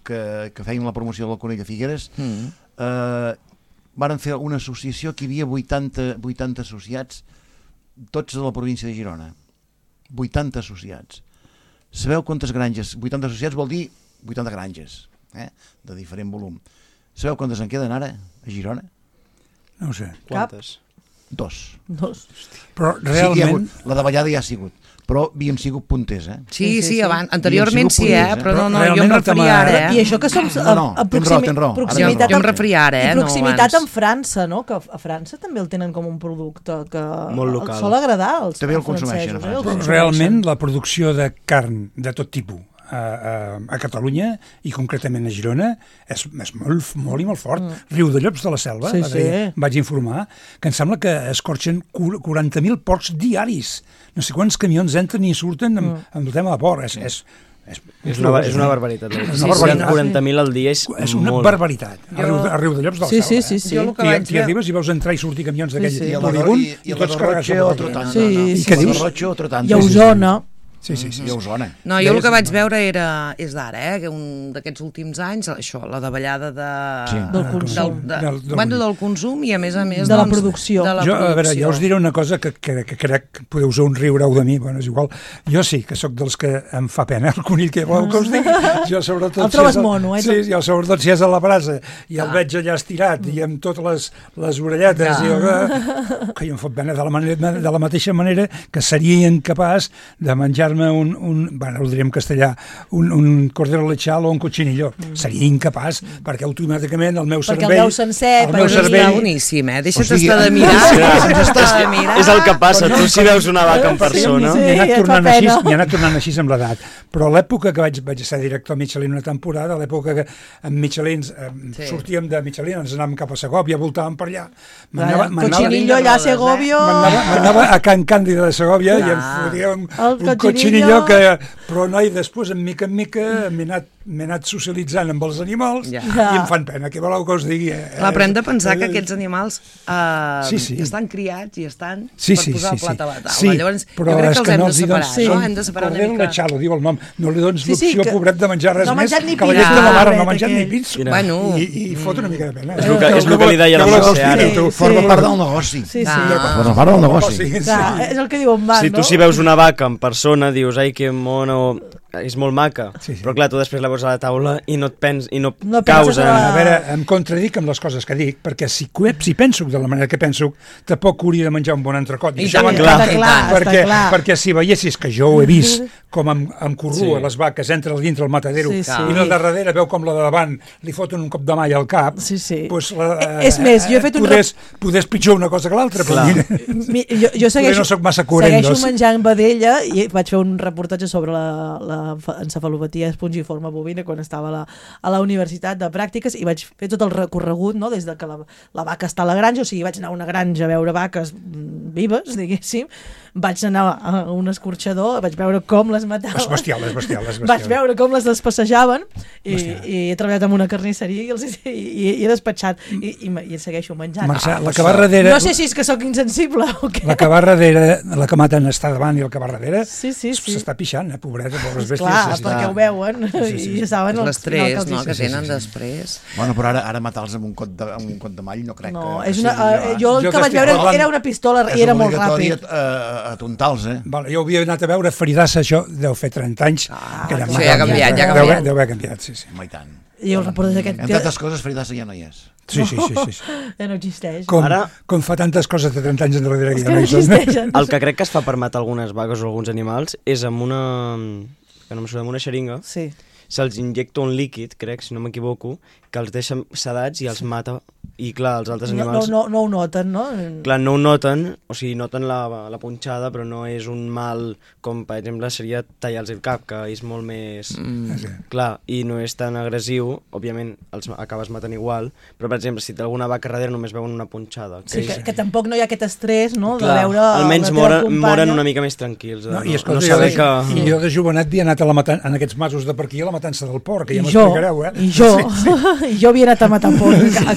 que, que fèiem la promoció del Conill a Figueres, mm. eh, varen fer una associació que hi havia vuitanta, vuitanta associats, tots de la província de Girona. vuitanta associats. Sabeu quantes granges? vuitanta associats vol dir vuitanta granges, eh? De diferent volum. Sabeu quantes en queden ara a Girona? No ho sé. Quantes? Dos. Dos. Però Sí que hi ha realment... hagut, la davallada ja ha sigut, però havíem sigut punters, eh? Sí, Sí, sí, sí, sí. abans, anteriorment sí, eh? Però Però no, no, jo realment em el tema- referia ara, I eh? això que som No, no, a, a tens raó, tens raó. Ara proximitat, Jo em amb- referia ara, eh? i no proximitat abans. amb França, no? Que a França també el tenen com un producte que Molt local. sol agradar als També el francesos. consumeixen, a eh? El França. Però consumeixen. realment la producció de carn de tot tipus a, a, a Catalunya i concretament a Girona és, és molt, molt i molt fort. Mm. Riu de Llops de la Selva, Sí, la deia, sí. vaig informar, que em sembla que escorxen quaranta mil porcs diaris. No sé quants camions entren i surten amb, Mm. amb el tema de porc. És, és, és, És una, és una barbaritat. És una Sí, barbaritat. quaranta mil al dia és, és una molt. barbaritat. A Riu, de, a Riu de Llops de la Sí, Selva. sí, sí, sí. Jo el que T'hi vaig t'hi veure- arribes i veus entrar i sortir camions d'aquell Sí, sí. I a la, polígon i, i i a la tots carregats Garrotxa de porc. otro tant. Sí, sí, Què I a dius? la Garrotxa otro tant. I a Osona. Sí, sí, sí. I a Osona. No, jo el que Deies- vaig veure era, és d'ara, eh, que un d'aquests últims anys, això, la davallada de, Sí. Del del, consum. de, Del- del- bueno, del consum i a més a més De la doncs, producció. de la Jo, a veure, producció. jo us diré una cosa que, que, que crec que podeu un riureu de mi, bueno, és igual. Jo sí, que sóc dels que em fa pena el conill que voleu que us digui. Jo, sobretot, El trobes si és mono, eh, tu? Sí, jo, sobretot si és a la brasa i el veig allà estirat i amb totes les, les orelletes, Ja. i jo, que, que jo em fot pena de la, manera, de la mateixa manera que seria incapaç de menjar-me un, un bueno, ho diré en castellà, un, un cordero lechal o un cochinillo. Mm. Seria incapaç, perquè automàticament el meu Perquè el cervell... veu sencer, el per meu dir- Està cervell... boníssim, eh? Deixa't O sigui, estar de mirar. Deixa't estar de mirar. És el que passa, tu si veus una vaca en persona... Sí, M'hi he anat et fa tornant així, pena. m'hi he anat tornant així amb l'edat. Però l'època que vaig, vaig ser director a Michelin una temporada, l'època que amb Michelins eh, Sí. sortíem de Michelin, ens anàvem cap a Segòvia, voltàvem per allà. Clar, M'anava Cochinillo allà a Segovia. M'anava m'anava a Can Càndida de Segòvia i em Clar. fotia un, El un cochinillo. cochinillo que... Però no, i després, en mica en mica, m'he anat, m'he anat socialitzant amb els animals Ja. i em fan pena. Què voleu que us digui? Eh? Clar, però hem de pensar Eh, que aquests animals eh, Sí, sí. estan criats i estan Sí, per sí, posar sí, el plat a la sí. taula. Sí, Llavors, però jo crec és que els que hem no de els hi separar, dones- Sí. no? Hem de separar una Cordero mica. lechal, diu el nom. No li dones Sí, sí, l'opció, que- pobret, de menjar res no ha més menjat ni que la llet pizza, de la mare, no ha pobret, menjat ni aquell. pizza. Mira. Bueno, I, i fot una mica de pena. És el que- és el que li deia la Què voleu que us Mercè ara. digui, tu? Sí. Forma part del negoci. Sí, sí. Ah. Forma part del negoci. Sí, sí. Clar, és el que diu en Marc, Si no? tu si veus una vaca en persona dius, ai, que mona, o és molt maca, Sí, sí. però clar, tu després la veus a la taula i no et pens, i no, No caus penses en... a- A veure, em contradic amb les coses que dic, perquè si, si penso de la manera que penso, tampoc hauria de menjar un bon entrecot. I això tant, m'encanta, està clar, perquè, està clar. perquè si veiessis que jo ho he vist com em, em corrua Sí. les vaques, entra al dintre el matadero, Sí, sí. i la darrere veu com la de davant li foten un cop de malla al cap, Sí, sí. Pues la, És més, jo he fet un Podés, podés pitjor una cosa que l'altra, però Clar. mira, Mi, jo, jo segueixo, no sóc massa coherent, segueixo doncs. menjant vedella i vaig fer un reportatge sobre la, la fa- encefalopatia espongiforme bovina quan estava a la, a la universitat de pràctiques i vaig fer tot el recorregut, no? Des de que la, la vaca està a la granja, o sigui, vaig anar a una granja a veure vaques mm, vives, diguéssim, vaig anar a un escorxador, vaig veure com les mataven. és bestial, és bestial, és bestial. Vaig veure com les despassejaven i, Bestial. i he treballat en una carnisseria i, els, i, i, i he despatxat i, i, i en segueixo menjant. Mercè, la que va darrere... No sé si és que sóc insensible o què. La que va darrere, la que maten està davant i el que va darrere, Sí, sí, sí. s'està pixant, eh, pobreta, pobres bèsties. Clar, sí, sí. perquè ho veuen Sí, sí. i ja saben És el l'estrès, final que no?, els que hi- tenen després. Bueno, però ara, ara matar-los amb un cot de, amb un cot de mall no crec No, que... és una, sigui eh, jo el Jo que que vaig estic veure parlant- era una pistola i era molt ràpid. És obligatori atontar-los, eh? Vale, jo havia anat a veure Feridassa, això deu fer trenta anys. Ah, que era això ja ha molt canviat, ja ha Deu haver- canviat. Deu haver canviat, sí, sí. Home, i tant. I el reportatge aquest Entre altres coses, Feridassa ja no hi és. Sí, sí, sí, sí, sí. ja no existeix. Com, Ara- com fa tantes coses de trenta anys enrere que És ja que no no hi són. existeixen. El que crec que es fa per matar algunes vaques o alguns animals és amb una... que no em surt, amb una xeringa, Sí. se'ls injecta un líquid, crec, si no m'equivoco, que els deixa sedats i els mata. I clar, els altres No, no, animals... no, no ho noten, no? Clar, no ho noten, o sigui, noten la, la punxada, però no és un mal com, per exemple, seria tallar-los el cap, que és molt més... Mm. Sí. Clar, i no és tan agressiu, òbviament els acabes matant igual, però, per exemple, si té alguna vaca darrere només veuen una punxada. Sí, que, és- que tampoc no hi ha aquest estrès, no?, de Clar, veure almenys la teva moren, companya. moren una mica més tranquils. De, No, no, i escolta, no jo, saber de, que... i jo de jovenet havia anat a la matan en aquests masos de per aquí a la matança del porc, que ja I jo, m'explicareu, eh? i jo, i jo havia anat a matar porc a casa del meu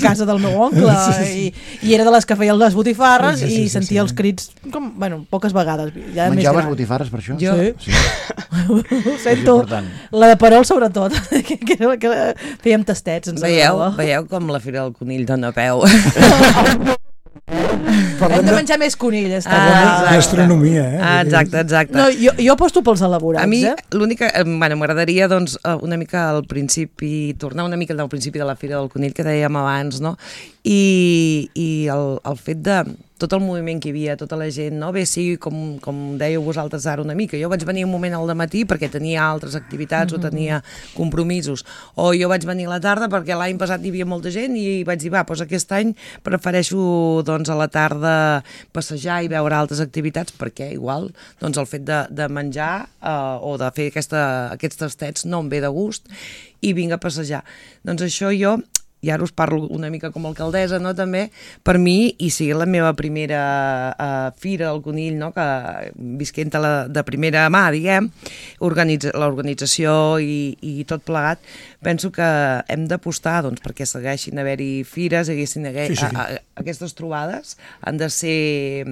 meu oncle, i, i era de les que feia les botifarres Sí, sí, sí, i sí, sentia sí. els crits, com, bueno, poques vegades. Ja més Menjaves gran. botifarres per això? Jo- Sí. Sí. Ho sento. important. La de Perol, sobretot, que, que, era la que fèiem tastets, ens Veieu, agradava. veieu com la Fira del Conill dona peu. Hem de menjar més conill, està Ah, clar. exacte. Gastronomia, eh? Ah, exacte, exacte. No, jo, jo aposto pels elaborats, A mi, eh? l'única... eh, Bueno, m'agradaria, doncs, eh, una mica al principi, tornar una mica al principi de la Fira del Conill, que dèiem abans, no? I, i el, el fet de tot el moviment que hi havia, tota la gent, no? Bé, sí, com, com dèieu vosaltres ara una mica, jo vaig venir un moment al dematí perquè tenia altres activitats mm -hmm. o tenia compromisos, o jo vaig venir a la tarda perquè l'any passat hi havia molta gent i vaig dir, va, doncs aquest any prefereixo, doncs, a la tarda passejar i veure altres activitats perquè, igual, doncs, el fet de, de menjar eh, o de fer aquesta, aquests tastets no em ve de gust i vinc a passejar. Doncs això jo... i ara us parlo una mica com a alcaldessa, no?, també, per mi, i sigui la meva primera uh, fira del Conill, no?, que visquent la, de primera mà, diguem, organitza, l'organització i, i tot plegat, penso que hem d'apostar, doncs, perquè segueixin haver-hi fires, haguessin haguer, Sí, sí. A, a, aquestes trobades han de ser,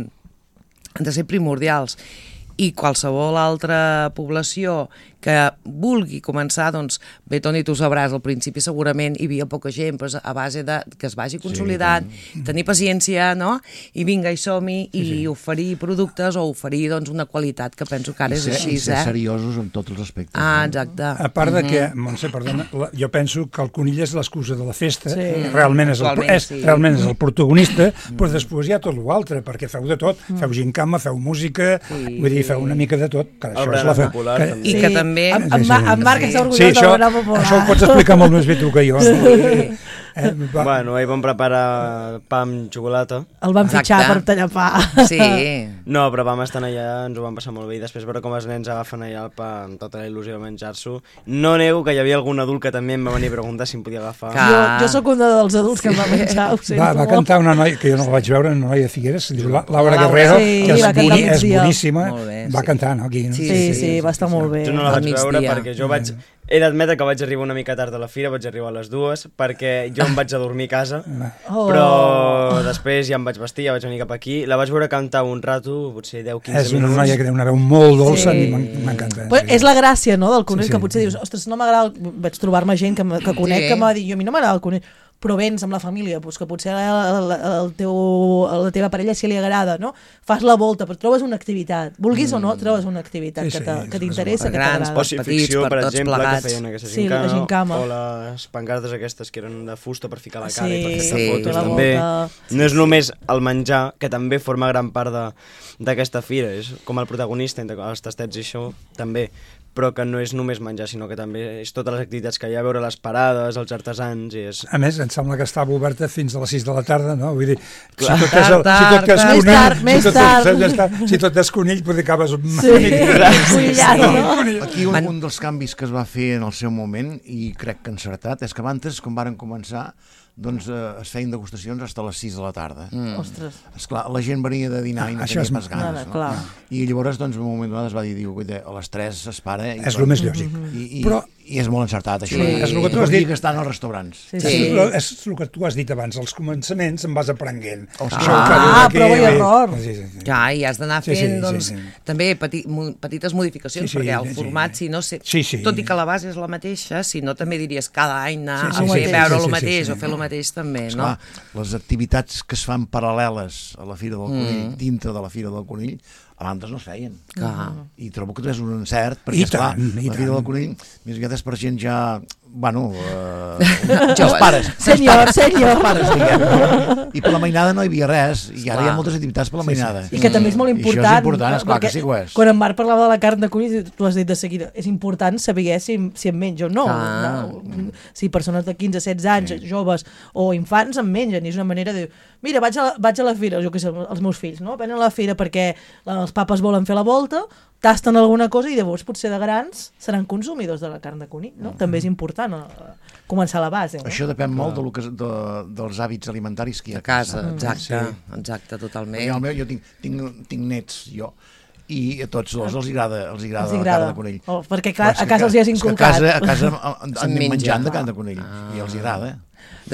han de ser primordials. I qualsevol altra població que vulgui començar, doncs, bé, Toni, tu sabràs, al principi segurament hi havia poca gent, però a base de que es vagi consolidant, sí, tenir paciència, no?, i vinga, i som-hi, i sí, sí. oferir productes o oferir, doncs, una qualitat que penso que ara és ser, així, i ser eh? seriosos en tots els aspectes. Ah, no? exacte. A part de que, Montse, perdona, la, jo penso que el conill és l'excusa de la festa, Sí. realment, és el, Actualment, és, sí. realment és el protagonista, però després hi ha tot l'altre, perquè feu de tot, feu gincama, feu música, Sí. vull dir, feu una mica de tot. Que El això és berenar la fe... popular, que, també. I que també... En, Sí, en, sí. Ma- en Marc Sí. està orgullós Sí, això, del berenar popular. això ho pots explicar molt més bé tu que jo. Sí. Eh, va, Bueno, ahir vam preparar pa amb xocolata. El van fitxar Exacte. per tallar pa. Sí. No, però vam estar allà, ens ho vam passar molt bé i després veure com els nens agafen allà el pa amb tota la il·lusió de menjar-s'ho. No nego que hi havia algun adult que també em va venir a preguntar si em podia agafar. Clar. Jo, jo sóc un dels adults que em va menjar, ho sento va, va molt. cantar una noia, que jo no la vaig veure, una noia de Figueres, que diu La- Laura Laura, Guerrero, sí, que és, va cantar boni, és migdia. boníssima, Molt bé, va sí. cantar, no, aquí. No? Sí, Sí, sí, va estar molt bé. Jo no la Al vaig veure migdia. perquè jo vaig... He d'admetre que vaig arribar una mica tard a la fira, vaig arribar a les dues, perquè jo em vaig a dormir a casa, Oh. però després ja em vaig vestir, ja vaig venir cap aquí. La vaig veure cantar un rato, potser deu quinze És una minuts. noia que té una veu molt dolça, Sí. i m'en- m'encanta. Però és la gràcia, no?, del conill, Sí, sí. que potser dius, ostres, no m'agrada... el- Vaig trobar-me gent que, m- que conec Sí. que m'ha dit, jo a mi no m'agrada el conill, però vens amb la família, doncs que potser el, el, el teu, a la teva parella sí li agrada, no? Fas la volta, però trobes una activitat. Vulguis mm. o no, trobes una activitat Sí, que sí, te- és que t'interessa, per que grans, t'agrada. O sigui, petits, ficció, per per tots exemple, plegats. que feien aquesta Sí, la gincama, gincama. o les pancartes aquestes que eren de fusta per ficar la cara Sí, i per fer-te sí, fotos, la també. volta. No és només el menjar, que també forma gran part de- d'aquesta fira, és com el protagonista, entre els tastets i això, també, però que no és només menjar, sinó que també és totes les activitats que hi ha, veure les parades, els artesans, i és... A més, em sembla que estava oberta fins a les sis de la tarda, no? Vull dir, Clar. si tot és, el, si tot que és Tard, més conill, tard, més si tot, tard. ja està, si tot és conill, potser acabes... Sí, conillat, no? Aquí un, Van- un dels canvis que es va fer en el seu moment, i crec que encertat, és que abans, quan varen començar, doncs eh, es feien degustacions fins a les sis de la tarda. Mm. Ostres. Esclar, la gent venia de dinar i no Això tenia és- pas ganes. Clar, No? clar. I llavors, doncs, en un moment donat es va dir, diu, "Guaita, a les tres es para... I, És el més lògic. I, i, Però- I és molt encertat, això. Sí. És el que tu has Per dir dit. que estan als restaurants. Sí, Sí. sí. És, el, és el que tu has dit abans, als començaments em vas aprenent. Oh, sí. Això ho Ah, callo d'aquí, prova i vull dir- error. Sí, sí, sí. Ja, i has d'anar Sí, fent, sí, doncs, sí, sí. també peti, mo, petites modificacions, Sí, sí, perquè el sí, format, sí. si no sé, Sí, sí. tot i que la base és la mateixa, si no també diries cada any anar Sí, a sí, fer sí, veure sí, el sí, mateix sí, o sí. fer el mateix també, no? Esclar, les activitats que es fan paral·leles a la Fira del Conill, dintre de la Fira del Conill, abans no es feien. Clar. I trobo que és un encert, perquè, I esclar, tant, i la Fira tant. del Conill, més aviat és per gent ja, bueno, eh, Joves. els pares. Senyor, senyor. Els pares, diguem, no? I per la mainada no hi havia res, i ara hi ha Esclar. moltes activitats per la mainada. I que també és molt I això és important. important, esclar perquè que sí que ho és. Quan en Marc parlava de la carn de conill, tu has dit de seguida, és important saber si, si en menja o no. Clar. no. Si persones de quinze, setze anys, sí. joves o infants en mengen, i és una manera de dir, mira, vaig a la, vaig a la fira, jo què sé, els meus fills, no? Venen a la fira perquè els papes volen fer la volta, tasten alguna cosa i llavors potser de grans seran consumidors de la carn de conill, no? També és important eh, començar a la base. No? Això depèn molt de lo que, de, dels hàbits alimentaris que hi ha A casa, Mm. exacte, Sí. exacte, totalment. Perquè el meu, jo tinc, tinc, tinc nets, jo, i a tots dos els agrada, els agrada, Els la agrada. carn de conill. Oh, perquè clar, Però és a que casa els hi has és que inculcat. A casa, a casa han Se'n anat menja. menjant de carn de conill, i els agrada. De Fem- fet,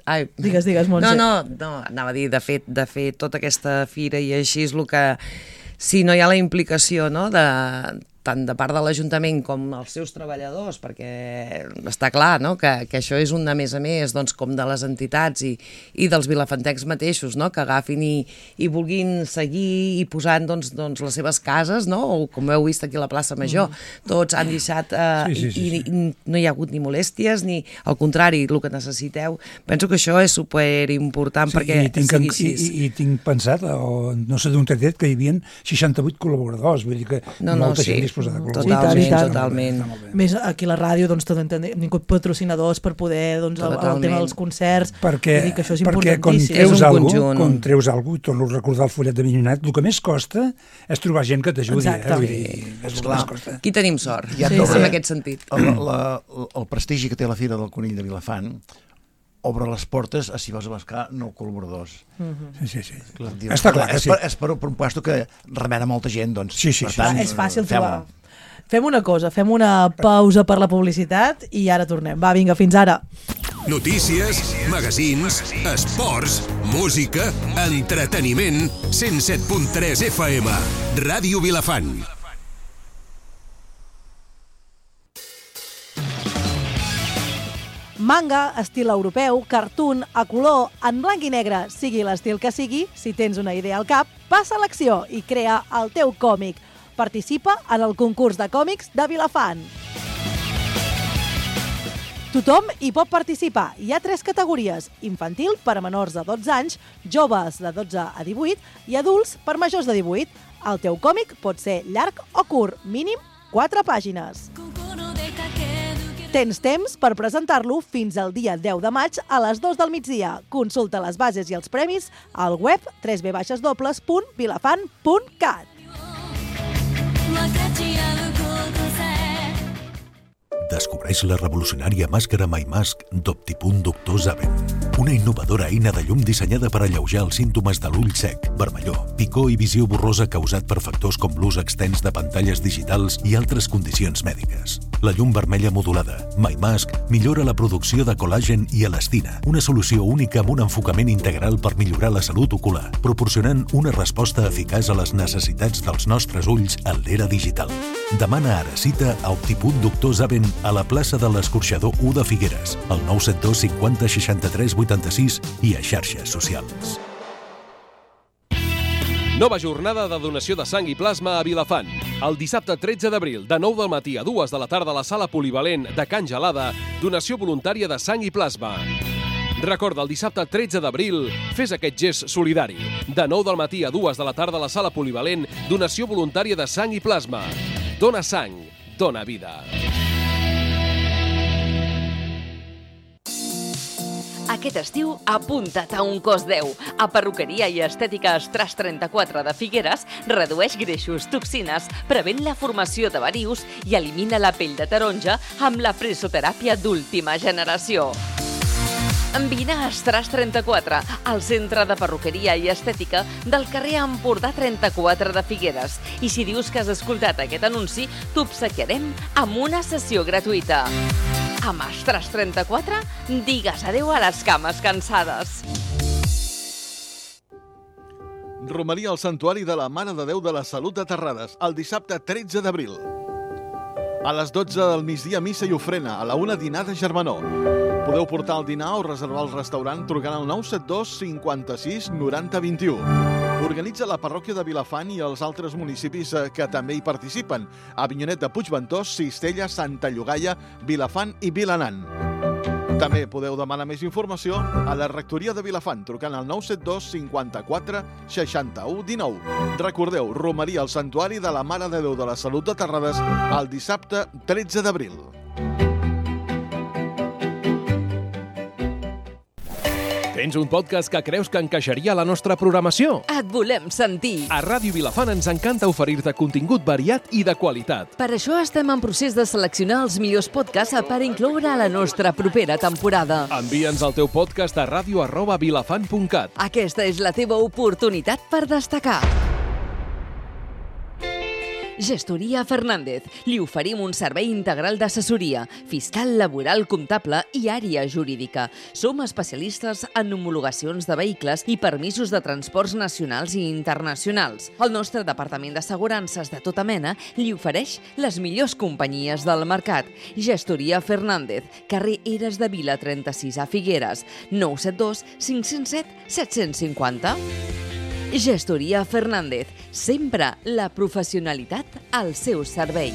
Ai. Digues, digues, Montse. No, no, no, anava a dir, de fet, de fet, tota aquesta fira i així és el que... Si no hi ha la implicació, no?, de, tant de part de l'Ajuntament com els seus treballadors, perquè està clar, no?, que, que això és un de més a més, doncs, com de les entitats i, i dels vilafantecs mateixos, no?, que agafin i, i vulguin seguir i posant, doncs, doncs, les seves cases, no?, o com heu vist aquí a la plaça Major, mm. tots han deixat eh, sí, sí, sí, i, i no hi ha hagut ni molèsties, ni al contrari, el que necessiteu. Penso que això és superimportant sí, perquè i tinc, sigui així. I, i, i tinc pensat, o no sé d'on t'he dit, que hi havia seixanta-vuit col·laboradors, vull dir que no, no, molta sí. gent disposada a col·laborar. Totalment, sí, totalment. Més aquí a la ràdio, doncs, tot entenent, hem tingut patrocinadors per poder, doncs, el, el tema dels concerts, perquè, vull dir que això és perquè quan importantíssim. treus, algú, conjunt. quan treus algú, torno a recordar el fullet de Minyonat, el que més costa és trobar gent que t'ajudi. Exacte. Eh? Vull dir, és el que més costa. Aquí tenim sort, Ja sí, sí. en aquest sentit. El, la, el prestigi que té la Fira del Conill de Vilafant obre les portes a si vas a buscar nou col·laboradors. Sí, sí, sí. Clar, Està clar que és sí. Per, és per, per un puesto que remena molta gent, doncs. Sí, sí, per sí. tant, És fàcil fem-ho. trobar. Fem una cosa, fem una pausa per la publicitat i ara tornem. Va, vinga, fins ara. Notícies, magazins, esports, música, entreteniment, cent set punt tres F M, Ràdio Vilafant. Manga, estil europeu, cartoon, a color, en blanc i negre, sigui l'estil que sigui, si tens una idea al cap, passa a l'acció i crea el teu còmic. Participa en el concurs de còmics de Vilafant. Tothom hi pot participar. Hi ha tres categories: infantil per a menors de dotze anys, joves de dotze a divuit i adults per majors de divuit. El teu còmic pot ser llarg o curt, mínim quatre pàgines. Tens temps per presentar-lo fins al dia deu de maig a les dues del migdia. Consulta les bases i els premis al web w w w punt vilafant punt cat. Descobreix la revolucionària màscara MyMask d'Optipunt Doctor Zaven. Una innovadora eina de llum dissenyada per alleujar els símptomes de l'ull sec, vermellor, picor i visió borrosa causat per factors com l'ús extens de pantalles digitals i altres condicions mèdiques. La llum vermella modulada, MyMask, millora la producció de col·làgen i elastina, una solució única amb un enfocament integral per millorar la salut ocular, proporcionant una resposta eficaç a les necessitats dels nostres ulls en l'era digital. Demana ara cita a Optipunt Doctor Zaven a la plaça de l'Escorxador u de Figueres, al nou set dos cinquanta seixanta-tres vuitanta-sis i a xarxes socials. Nova jornada de donació de sang i plasma a Vilafant. El dissabte tretze d'abril, de nou del matí a dues de la tarda a la sala polivalent de Can Gelada, donació voluntària de sang i plasma. Recorda, el dissabte tretze d'abril, fes aquest gest solidari. De nou del matí a dues de la tarda a la sala polivalent, donació voluntària de sang i plasma. Dona sang, dona vida. Aquest estiu, apunta't a un cos deu. A Perruqueria i Estètica Estras trenta-quatre de Figueres redueix greixos, toxines, prevent la formació de varius i elimina la pell de taronja amb la fresoteràpia d'última generació. Vine a Estras trenta-quatre, al centre de perruqueria i estètica del carrer Empordà trenta-quatre de Figueres. I si dius que has escoltat aquest anunci, t'obsequiarem amb una sessió gratuïta. Amb Estras trenta-quatre, digues adeu a les cames cansades. Romeria al Santuari de la Mare de Déu de la Salut de Terrades, el dissabte tretze d'abril. A les dotze del migdia, missa i ofrena, a la una dinar de germanor. Podeu portar el dinar o reservar el restaurant trucant al nou set dos cinquanta-sis noranta vint-i-u. Organitza la parròquia de Vilafant i els altres municipis que també hi participen: Avinyonet de Puigventós, Cistella, Santa Llogaia, Vilafant i Vilanant. També podeu demanar més informació a la rectoria de Vilafant trucant al nou set dos cinquanta-quatre seixanta-u dinou. Recordeu, romeria al Santuari de la Mare de Déu de la Salut de Terrades el dissabte tretze d'abril. Tens un podcast que creus que encaixaria a la nostra programació? Et volem sentir. A Ràdio Vilafant ens encanta oferir-te contingut variat i de qualitat. Per això estem en procés de seleccionar els millors podcasts per incloure a la nostra propera temporada. Envia'ns el teu podcast a ràdio arroba vilafant punt cat. Aquesta és la teva oportunitat per destacar. Gestoria Fernández. Li oferim un servei integral d'assessoria, fiscal, laboral, comptable i àrea jurídica. Som especialistes en homologacions de vehicles i permisos de transports nacionals i internacionals. El nostre departament d'assegurances de tota mena li ofereix les millors companyies del mercat. Gestoria Fernández, carrer Eres de Vila trenta-sis a Figueres, nou set dos cinc zero set set cinc zero. Gestoria Fernández, sempre la professionalitat al seu servei.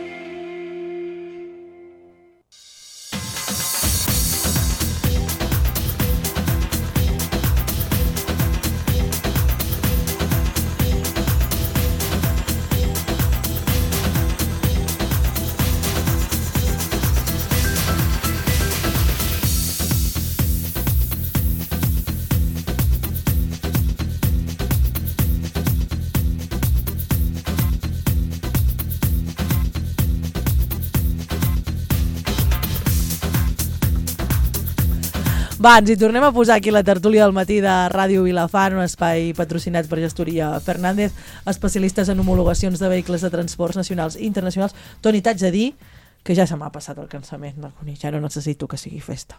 Va, ens hi tornem a posar aquí la tertúlia del matí de Ràdio Vilafant, un espai patrocinat per Gestoria Fernández, especialistes en homologacions de vehicles de transports nacionals i internacionals. Toni, t'haig de dir que ja se m'ha passat el cansament del conill, ja no necessito que sigui festa.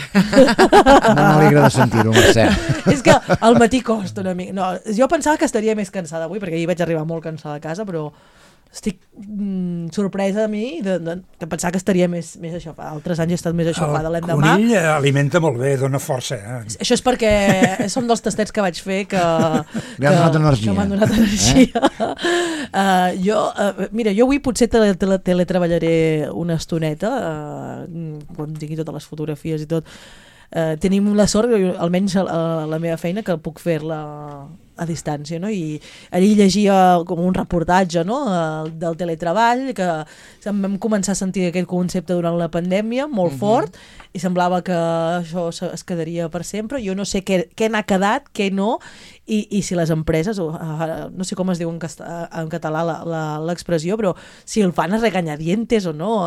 No m'alegra de sentir-ho, Mercè. És que al matí costa una mica. No, jo pensava que estaria més cansada avui, perquè ahir vaig arribar molt cansada a casa, però estic mm, sorpresa a mi de, de, de pensar que estaria més, més aixafada. Altres anys he estat més aixafada l'endemà. El conill alimenta molt bé, dona força. Eh? Això és perquè són dels tastets que vaig fer que, Li han donat energia. que m'han donat energia. Eh? Uh, jo, uh, mira, jo avui potser tele, tele, teletreballaré una estoneta, uh, quan tingui totes les fotografies i tot. Uh, tenim la sort, almenys a, a la meva feina, que puc fer-la a distància, no? I allí llegia com un reportatge, no? Del teletreball, que vam començar a sentir aquest concepte durant la pandèmia, molt uh-huh. fort, i semblava que això es quedaria per sempre. Jo no sé què, què n'ha quedat, què no, i, i si les empreses, no sé com es diu en, casta, en català l'expressió, però si el fan a regañadientes o no,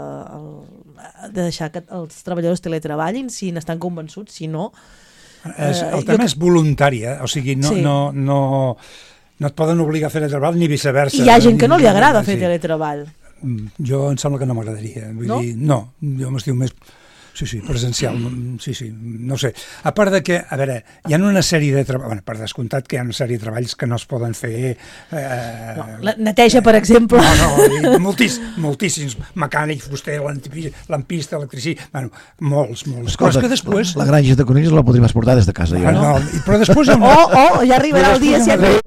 eh, de deixar que els treballadors teletreballin, si n'estan convençuts, si no. És, el tema jo... és voluntari, eh? O sigui, no, sí. no, no, no et poden obligar a fer teletreball ni viceversa. I hi ha gent que no li agrada fer sí. teletreball. Jo em sembla que no m'agradaria. Vull no? dir, no, jo m'estiu més... Sí, sí, presencial, sí, sí, no sé. A part de que, a veure, hi ha una sèrie de treballs, bueno, per descomptat que hi ha una sèrie de treballs que no es poden fer... Eh, no, la neteja, per exemple. No, no, moltís, moltíssims, mecànics, vostè, lampista, electricista, bueno, molts, molts. Escolta, però és que després... La granja de conills la podries portar des de casa, jo. No, no, però després... Oh, oh, ja arribarà el dia... Si ha...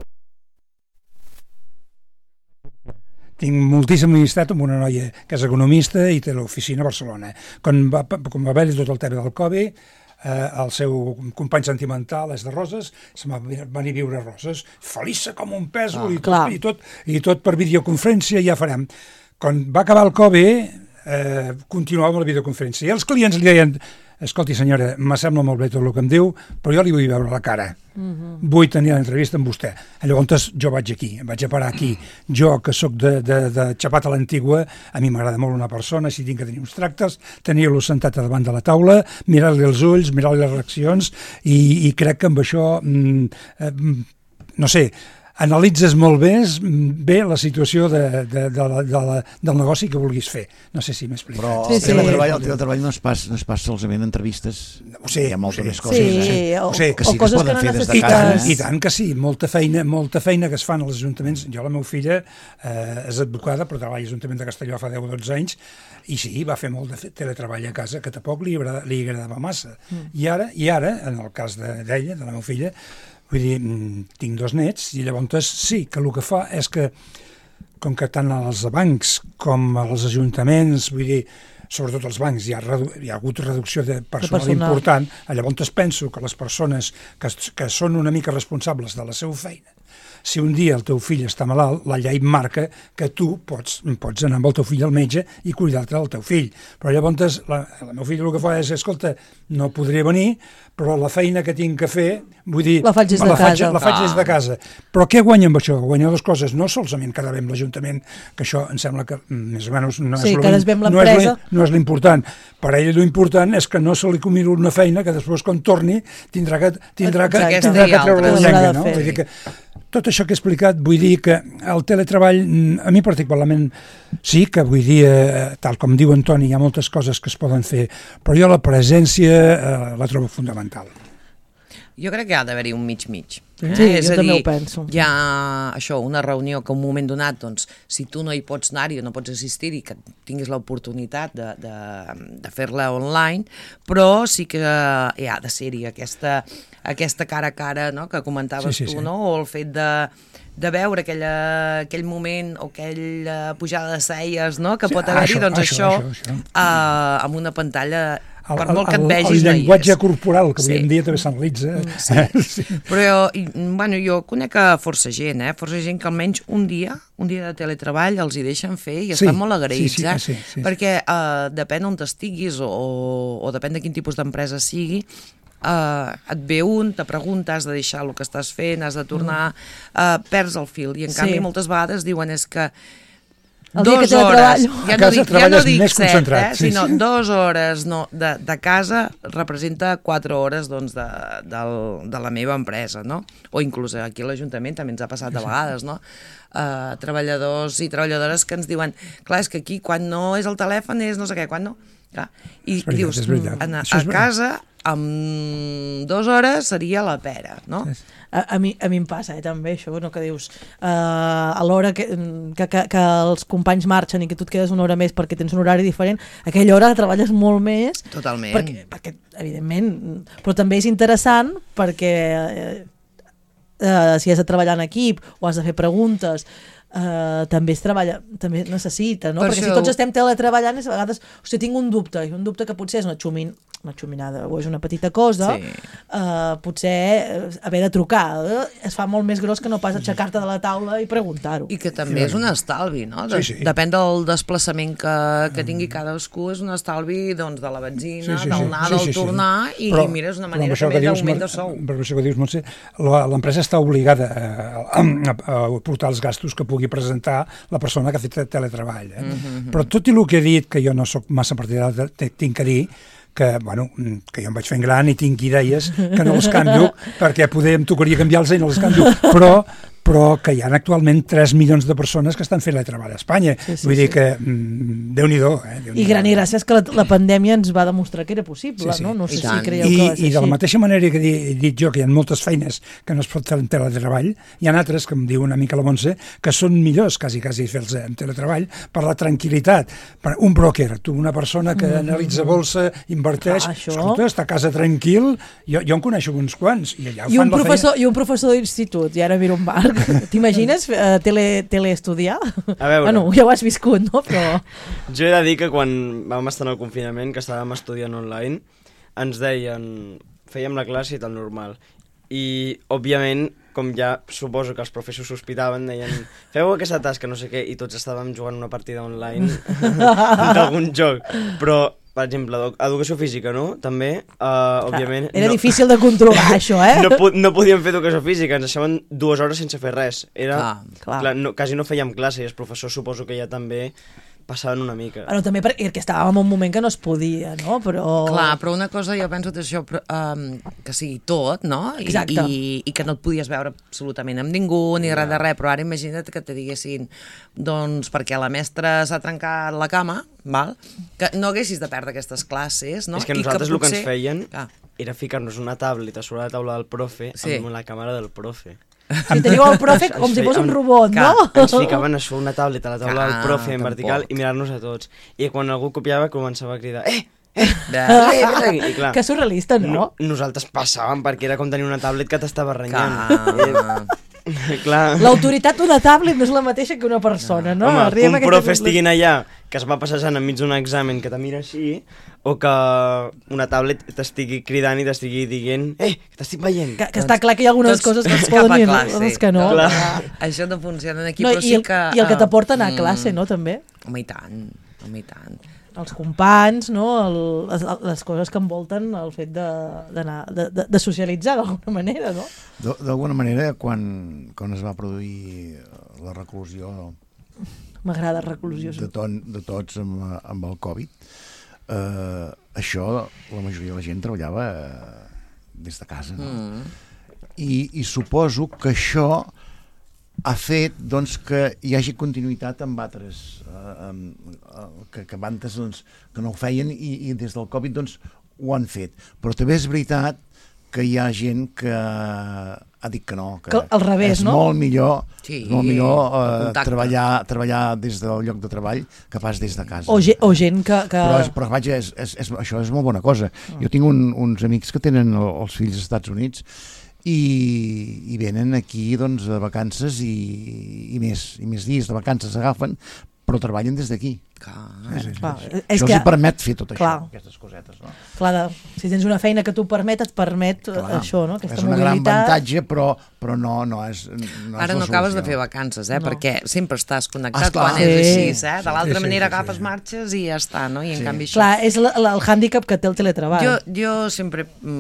Tinc moltíssim amistat amb una noia que és economista i té l'oficina a Barcelona. Quan va, quan va haver tot el tema del Covid, eh, el seu company sentimental és de Roses, se va venir a viure a Roses, feliça com un pèsol, ah, i, tot, i, tot, i tot per videoconferència ja farem. Quan va acabar el Covid, eh, continuava amb la videoconferència. I els clients li deien... Escolti, senyora, me sembla molt bé tot el que em diu, però jo li vull veure la cara. Uh-huh. Vull tenir l'entrevista amb vostè. Llavors jo vaig aquí, vaig a parar aquí. Jo, que sóc de, de, de xapat a l'antigua, a mi m'agrada molt una persona, si tinc que tenir uns tractes, tenir-lo sentat davant de la taula, mirar-li els ulls, mirar-li les reaccions, i, i crec que amb això, mm, eh, no sé, analitzes molt bé, bé la situació de, de, de, de, de la, del negoci que vulguis fer. No sé si m'explico. Però sí, sí. El teletreball, el teletreball no es pas, no es pas solament entrevistes, ho sé, hi ha moltes sí, més coses. Sí, eh? o, sé, que sí o coses que es poden que no fer des de I tant, casa. I tant que sí, molta feina, molta feina que es fan als ajuntaments. Jo, la meva filla, eh, és advocada, però treballa a l'Ajuntament de Castelló fa deu o dotze anys, i sí, va fer molt de teletreball a casa, que tampoc li agradava, li agradava massa. Mm. I ara, i ara, en el cas d'ella, de, de la meva filla, vull dir, tinc dos nets i llavors sí, que el que fa és que, com que tant als bancs com als ajuntaments, vull dir, sobretot als bancs, hi ha, redu hi ha hagut reducció de personal, de personal. important, llavors penso que les persones que, que són una mica responsables de la seva feina, si un dia el teu fill està malalt, la llei marca que tu pots, pots anar amb el teu fill al metge i cuidar-te del teu fill. Però llavors la, la meva filla el que fa és, escolta, no podria venir, però la feina que tinc que fer, vull dir... La faig des de la casa. Faig, la faig des de casa. Però què guanya amb això? Guanya dues coses. No solament quedar bé amb l'Ajuntament, que això em sembla que més o menys no sí, és l'important. No és l'important. Per a ell l'important és que no se li comiri una feina que després quan torni tindrà que, tindrà que, tindrà que treure la llengua. No? Vull dir que tot això que he explicat, vull dir que el teletreball, a mi particularment, sí que vull dir, eh, tal com diu Antoni, hi ha moltes coses que es poden fer, però jo la presència eh, la trobo fundamental. Jo crec que ha d'haver-hi un mig-mig. Eh? Sí, és jo també dir, ho penso. Hi ha això, una reunió que en un moment donat, doncs, si tu no hi pots anar-hi o no pots assistir-hi, que tinguis l'oportunitat de, de, de fer-la online, però sí que hi ha de ser-hi aquesta, aquesta cara a cara, no?, que comentaves sí, sí, tu, sí. no?, o el fet de, de veure aquella, aquell moment o aquella pujada de celles, no?, que sí, pot haver-hi, doncs això, això, això, això. Uh, amb una pantalla... El, per molt que et el, vegis, el llenguatge no corporal, que avui sí. en dia també s'analitza. Sí. sí. Però jo, bueno, jo conec força gent, eh? força gent que almenys un dia, un dia de teletreball els hi deixen fer i estan sí. molt agraïts, sí, sí, eh? sí, sí. perquè uh, depèn on t'estiguis o, o depèn de quin tipus d'empresa sigui, Uh, et ve un, te pregunta, has de deixar el que estàs fent, has de tornar, uh, perds el fil, i en sí. canvi moltes vegades diuen és que el dos hores, ja no dic, ja no dic set, eh, sí, sinó sí. dues hores no, de, de casa representa quatre hores doncs, de, de, de la meva empresa, no? O inclús aquí a l'Ajuntament també ens ha passat de vegades, no? Uh, treballadors i treballadores que ens diuen, clar, és que aquí quan no és el telèfon és no sé què, quan no... Clar. I, veritat, i dius, a, a casa amb dues hores seria la pera, no? Sí. A, a, mi, a mi em passa, eh, també, això, no, que dius, uh, a l'hora que, que, que, que els companys marxen i que tu et quedes una hora més perquè tens un horari diferent, aquella hora treballes molt més. Totalment. Perquè, perquè evidentment, però també és interessant perquè eh, eh, si has de treballar en equip o has de fer preguntes, Uh, també es treballa, també es necessita, no? Per perquè això... si tots estem teletreballant, a vegades, hosti, tinc un dubte, un dubte que potser és una, xumin, una xuminada o és una petita cosa, sí. uh, potser haver de trucar uh, es fa molt més gros que no pas aixecar-te de la taula i preguntar-ho. I que també sí. és un estalvi, no? De, sí, sí. Depèn del desplaçament que, que tingui cadascú, és un estalvi doncs, de la benzina, sí, sí, del anar, sí, sí, del tornar, sí. i, però, i mira, és una manera també d'augment de sou. Per això que dius, Montse, l'empresa està obligada a, a, a portar els gastos que pugui presentar la persona que ha fet teletreball. Eh? Mm-hmm. Però tot i el que he dit, que jo no sóc massa partidari, tinc que dir que, bueno, que jo em vaig fent gran i tinc idees que no els canvio, perquè poder em tocaria canviar-los i no els canvio, però però que hi ha actualment tres milions de persones que estan fent teletreball a Espanya. Sí, sí, Vull dir sí. que, mm, Déu-n'hi-do. Eh? Déu I gran i gràcies que la, la pandèmia ens va demostrar que era possible, sí, sí. no? No sé I si tant. creieu I, que va ser I de la així. mateixa manera que he dit jo que hi ha moltes feines que no es pot fer en teletreball, hi ha altres, que em diu una mica la Montse, que són millors quasi, quasi fer-los en teletreball per la tranquil·litat. Per un broker, tu, una persona que mm. analitza bolsa, inverteix, ah, escolta, està a casa tranquil, jo, jo en coneixo uns quants. I, allà I, un, fan professor, I un professor d'institut, i ara miro un Marc, t'imagines uh, tele, teleestudiar? A veure. Bueno, ja ho has viscut, no? Però... Jo he de dir que quan vam estar en el confinament, que estàvem estudiant online, ens deien, fèiem la classe i tal normal. I, òbviament, com ja suposo que els professors sospitaven, deien, feu aquesta tasca, no sé què, i tots estàvem jugant una partida online d'algun joc. Però, per exemple, educació física, no? També, uh, òbviament... Era no, difícil de controlar, això, eh? No, no podíem fer educació física, ens deixaven dues hores sense fer res. Era, clar, clar. clar no, quasi no fèiem classe, i els professors suposo que ja també passaven una mica. Bueno, també perquè estàvem en un moment que no es podia, no? Però... Clar, però una cosa jo penso que això um, que sigui tot, no? I, Exacte. I, I que no et podies veure absolutament amb ningú, ni res de res, però ara imagina't que te diguessin, doncs, perquè la mestra s'ha trencat la cama, val? Que no haguessis de perdre aquestes classes, no? És que nosaltres I que el que potser... ens feien ah. era ficar-nos una tablet a sobre la taula del profe sí. amb la càmera del profe. Si teniu el profe com si fos un robot, no? no? Ens ficaven a sobre una tablet a la taula del profe en vertical i mirar-nos a tots. I quan algú copiava començava a cridar eh, eh, eh, i clar, que surrealista, no? no? Nosaltres passàvem perquè era com tenir una tablet que t'estava renyant. Clar. L'autoritat d'una tablet no és la mateixa que una persona, no? Home, que un profe aquesta... estiguin allà, que es va passejant enmig d'un examen, que te mira així, o que una tablet t'estigui cridant i t'estigui dient eh, que t'estic veient. Que, que està clar que hi ha algunes Tots coses que es poden dir, no? que no. Clar. Això no funciona aquí, no, però sí i el, que... I el que t'aporta anar a classe, no, també? Home, i tant, home, i tant. Els companys, no? el, les, les coses que envolten el fet de, de, de, de, de socialitzar d'alguna manera, no? D'alguna manera, quan, quan es va produir la reclusió m'agrada reclusió de, ton, de tots amb, amb el Covid, eh, això la majoria de la gent treballava eh, des de casa, no? Mm. I, i suposo que això ha fet doncs, que hi hagi continuïtat amb altres eh, que, que bandes doncs, que no ho feien i, i des del Covid doncs, ho han fet. Però també és veritat que hi ha gent que ha dit que no, que, que al revés, és no? molt millor, Sí, molt millor eh, contacte. treballar, treballar des del lloc de treball que pas des de casa. O, ge o gent que... que... Però, és, però vaja, és, és, és, això és molt bona cosa. Mm. Jo tinc un, uns amics que tenen el, els fills als Estats Units i, i venen aquí doncs, de vacances i, i, més, i més dies de vacances agafen, però treballen des d'aquí. Clar, sí, sí. Clar, Això és els que- hi permet fer tot Clar. això, aquestes cosetes. No? Clar, de, si tens una feina que t'ho permet, et permet Clar, això, no? Aquesta és un gran mobilitat. avantatge, però, però no, no és no Ara és no la acabes de solució. fer vacances, eh? No. Perquè sempre estàs connectat Esclar. quan és Sí. així, eh? De l'altra Sí, sí, manera sí, sí. agafes marxes i ja està, no? I en Sí. canvi això... Clar, és la, la, el hàndicap que té el teletreball. Jo, jo sempre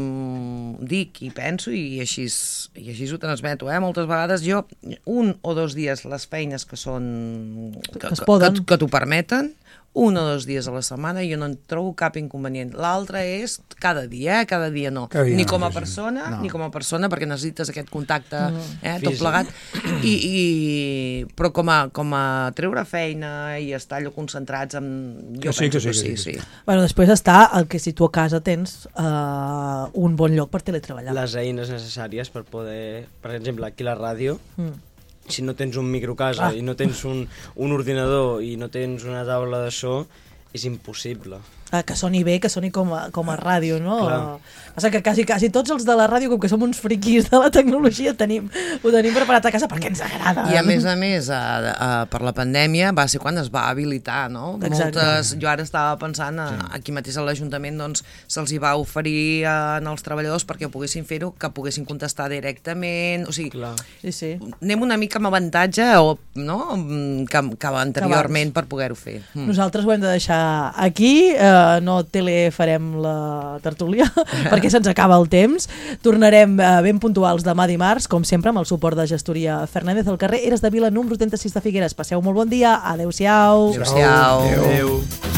mm, dic i penso, i així, i així ho transmeto, eh? Moltes vegades jo, un o dos dies les feines que són... que, Que es poden. que, que t'ho permeten, un o dos dies a la setmana, jo no en trobo cap inconvenient. L'altre és cada dia, eh? Cada dia no. Cada dia ni no, com a sí, sí. persona, No. ni com a persona, perquè necessites aquest contacte, eh? Tot Físic. plegat. I, i, però com a, com a treure feina i estar allò concentrats en... Jo Que sí, penso que sí, que que sí, sí. sí. Bueno, després està el que si tu a casa tens uh, un bon lloc per teletreballar. Les eines necessàries per poder... Per exemple, aquí a la ràdio, Mm. si no tens un micro a casa Ah. i no tens un, un ordinador i no tens una taula de so, és impossible. Ah, que soni bé, que soni com a, com a ràdio, no? Clar. Passa que quasi, quasi tots els de la ràdio, com que som uns friquis de la tecnologia, tenim, ho tenim preparat a casa perquè ens agrada. I a més a més, a, a, per la pandèmia va ser quan es va habilitar, no? Exacte. Moltes, jo ara estava pensant, a, aquí mateix a l'Ajuntament doncs, se'ls hi va oferir a, als treballadors perquè poguessin fer-ho, que poguessin contestar directament, o sigui, Clar. Sí, sí. anem una mica amb avantatge o, no? que, que anteriorment per poder-ho fer. Mm. Nosaltres ho hem de deixar aquí, eh, no tele farem la tertúlia, perquè se'ns acaba el temps. Tornarem eh, ben puntuals demà dimarts, com sempre, amb el suport de Gestoria Fernández al carrer Eres de Vila, número trenta-sis de Figueres. Passeu molt bon dia, adeu-siau. Adéu-siau. Adéu.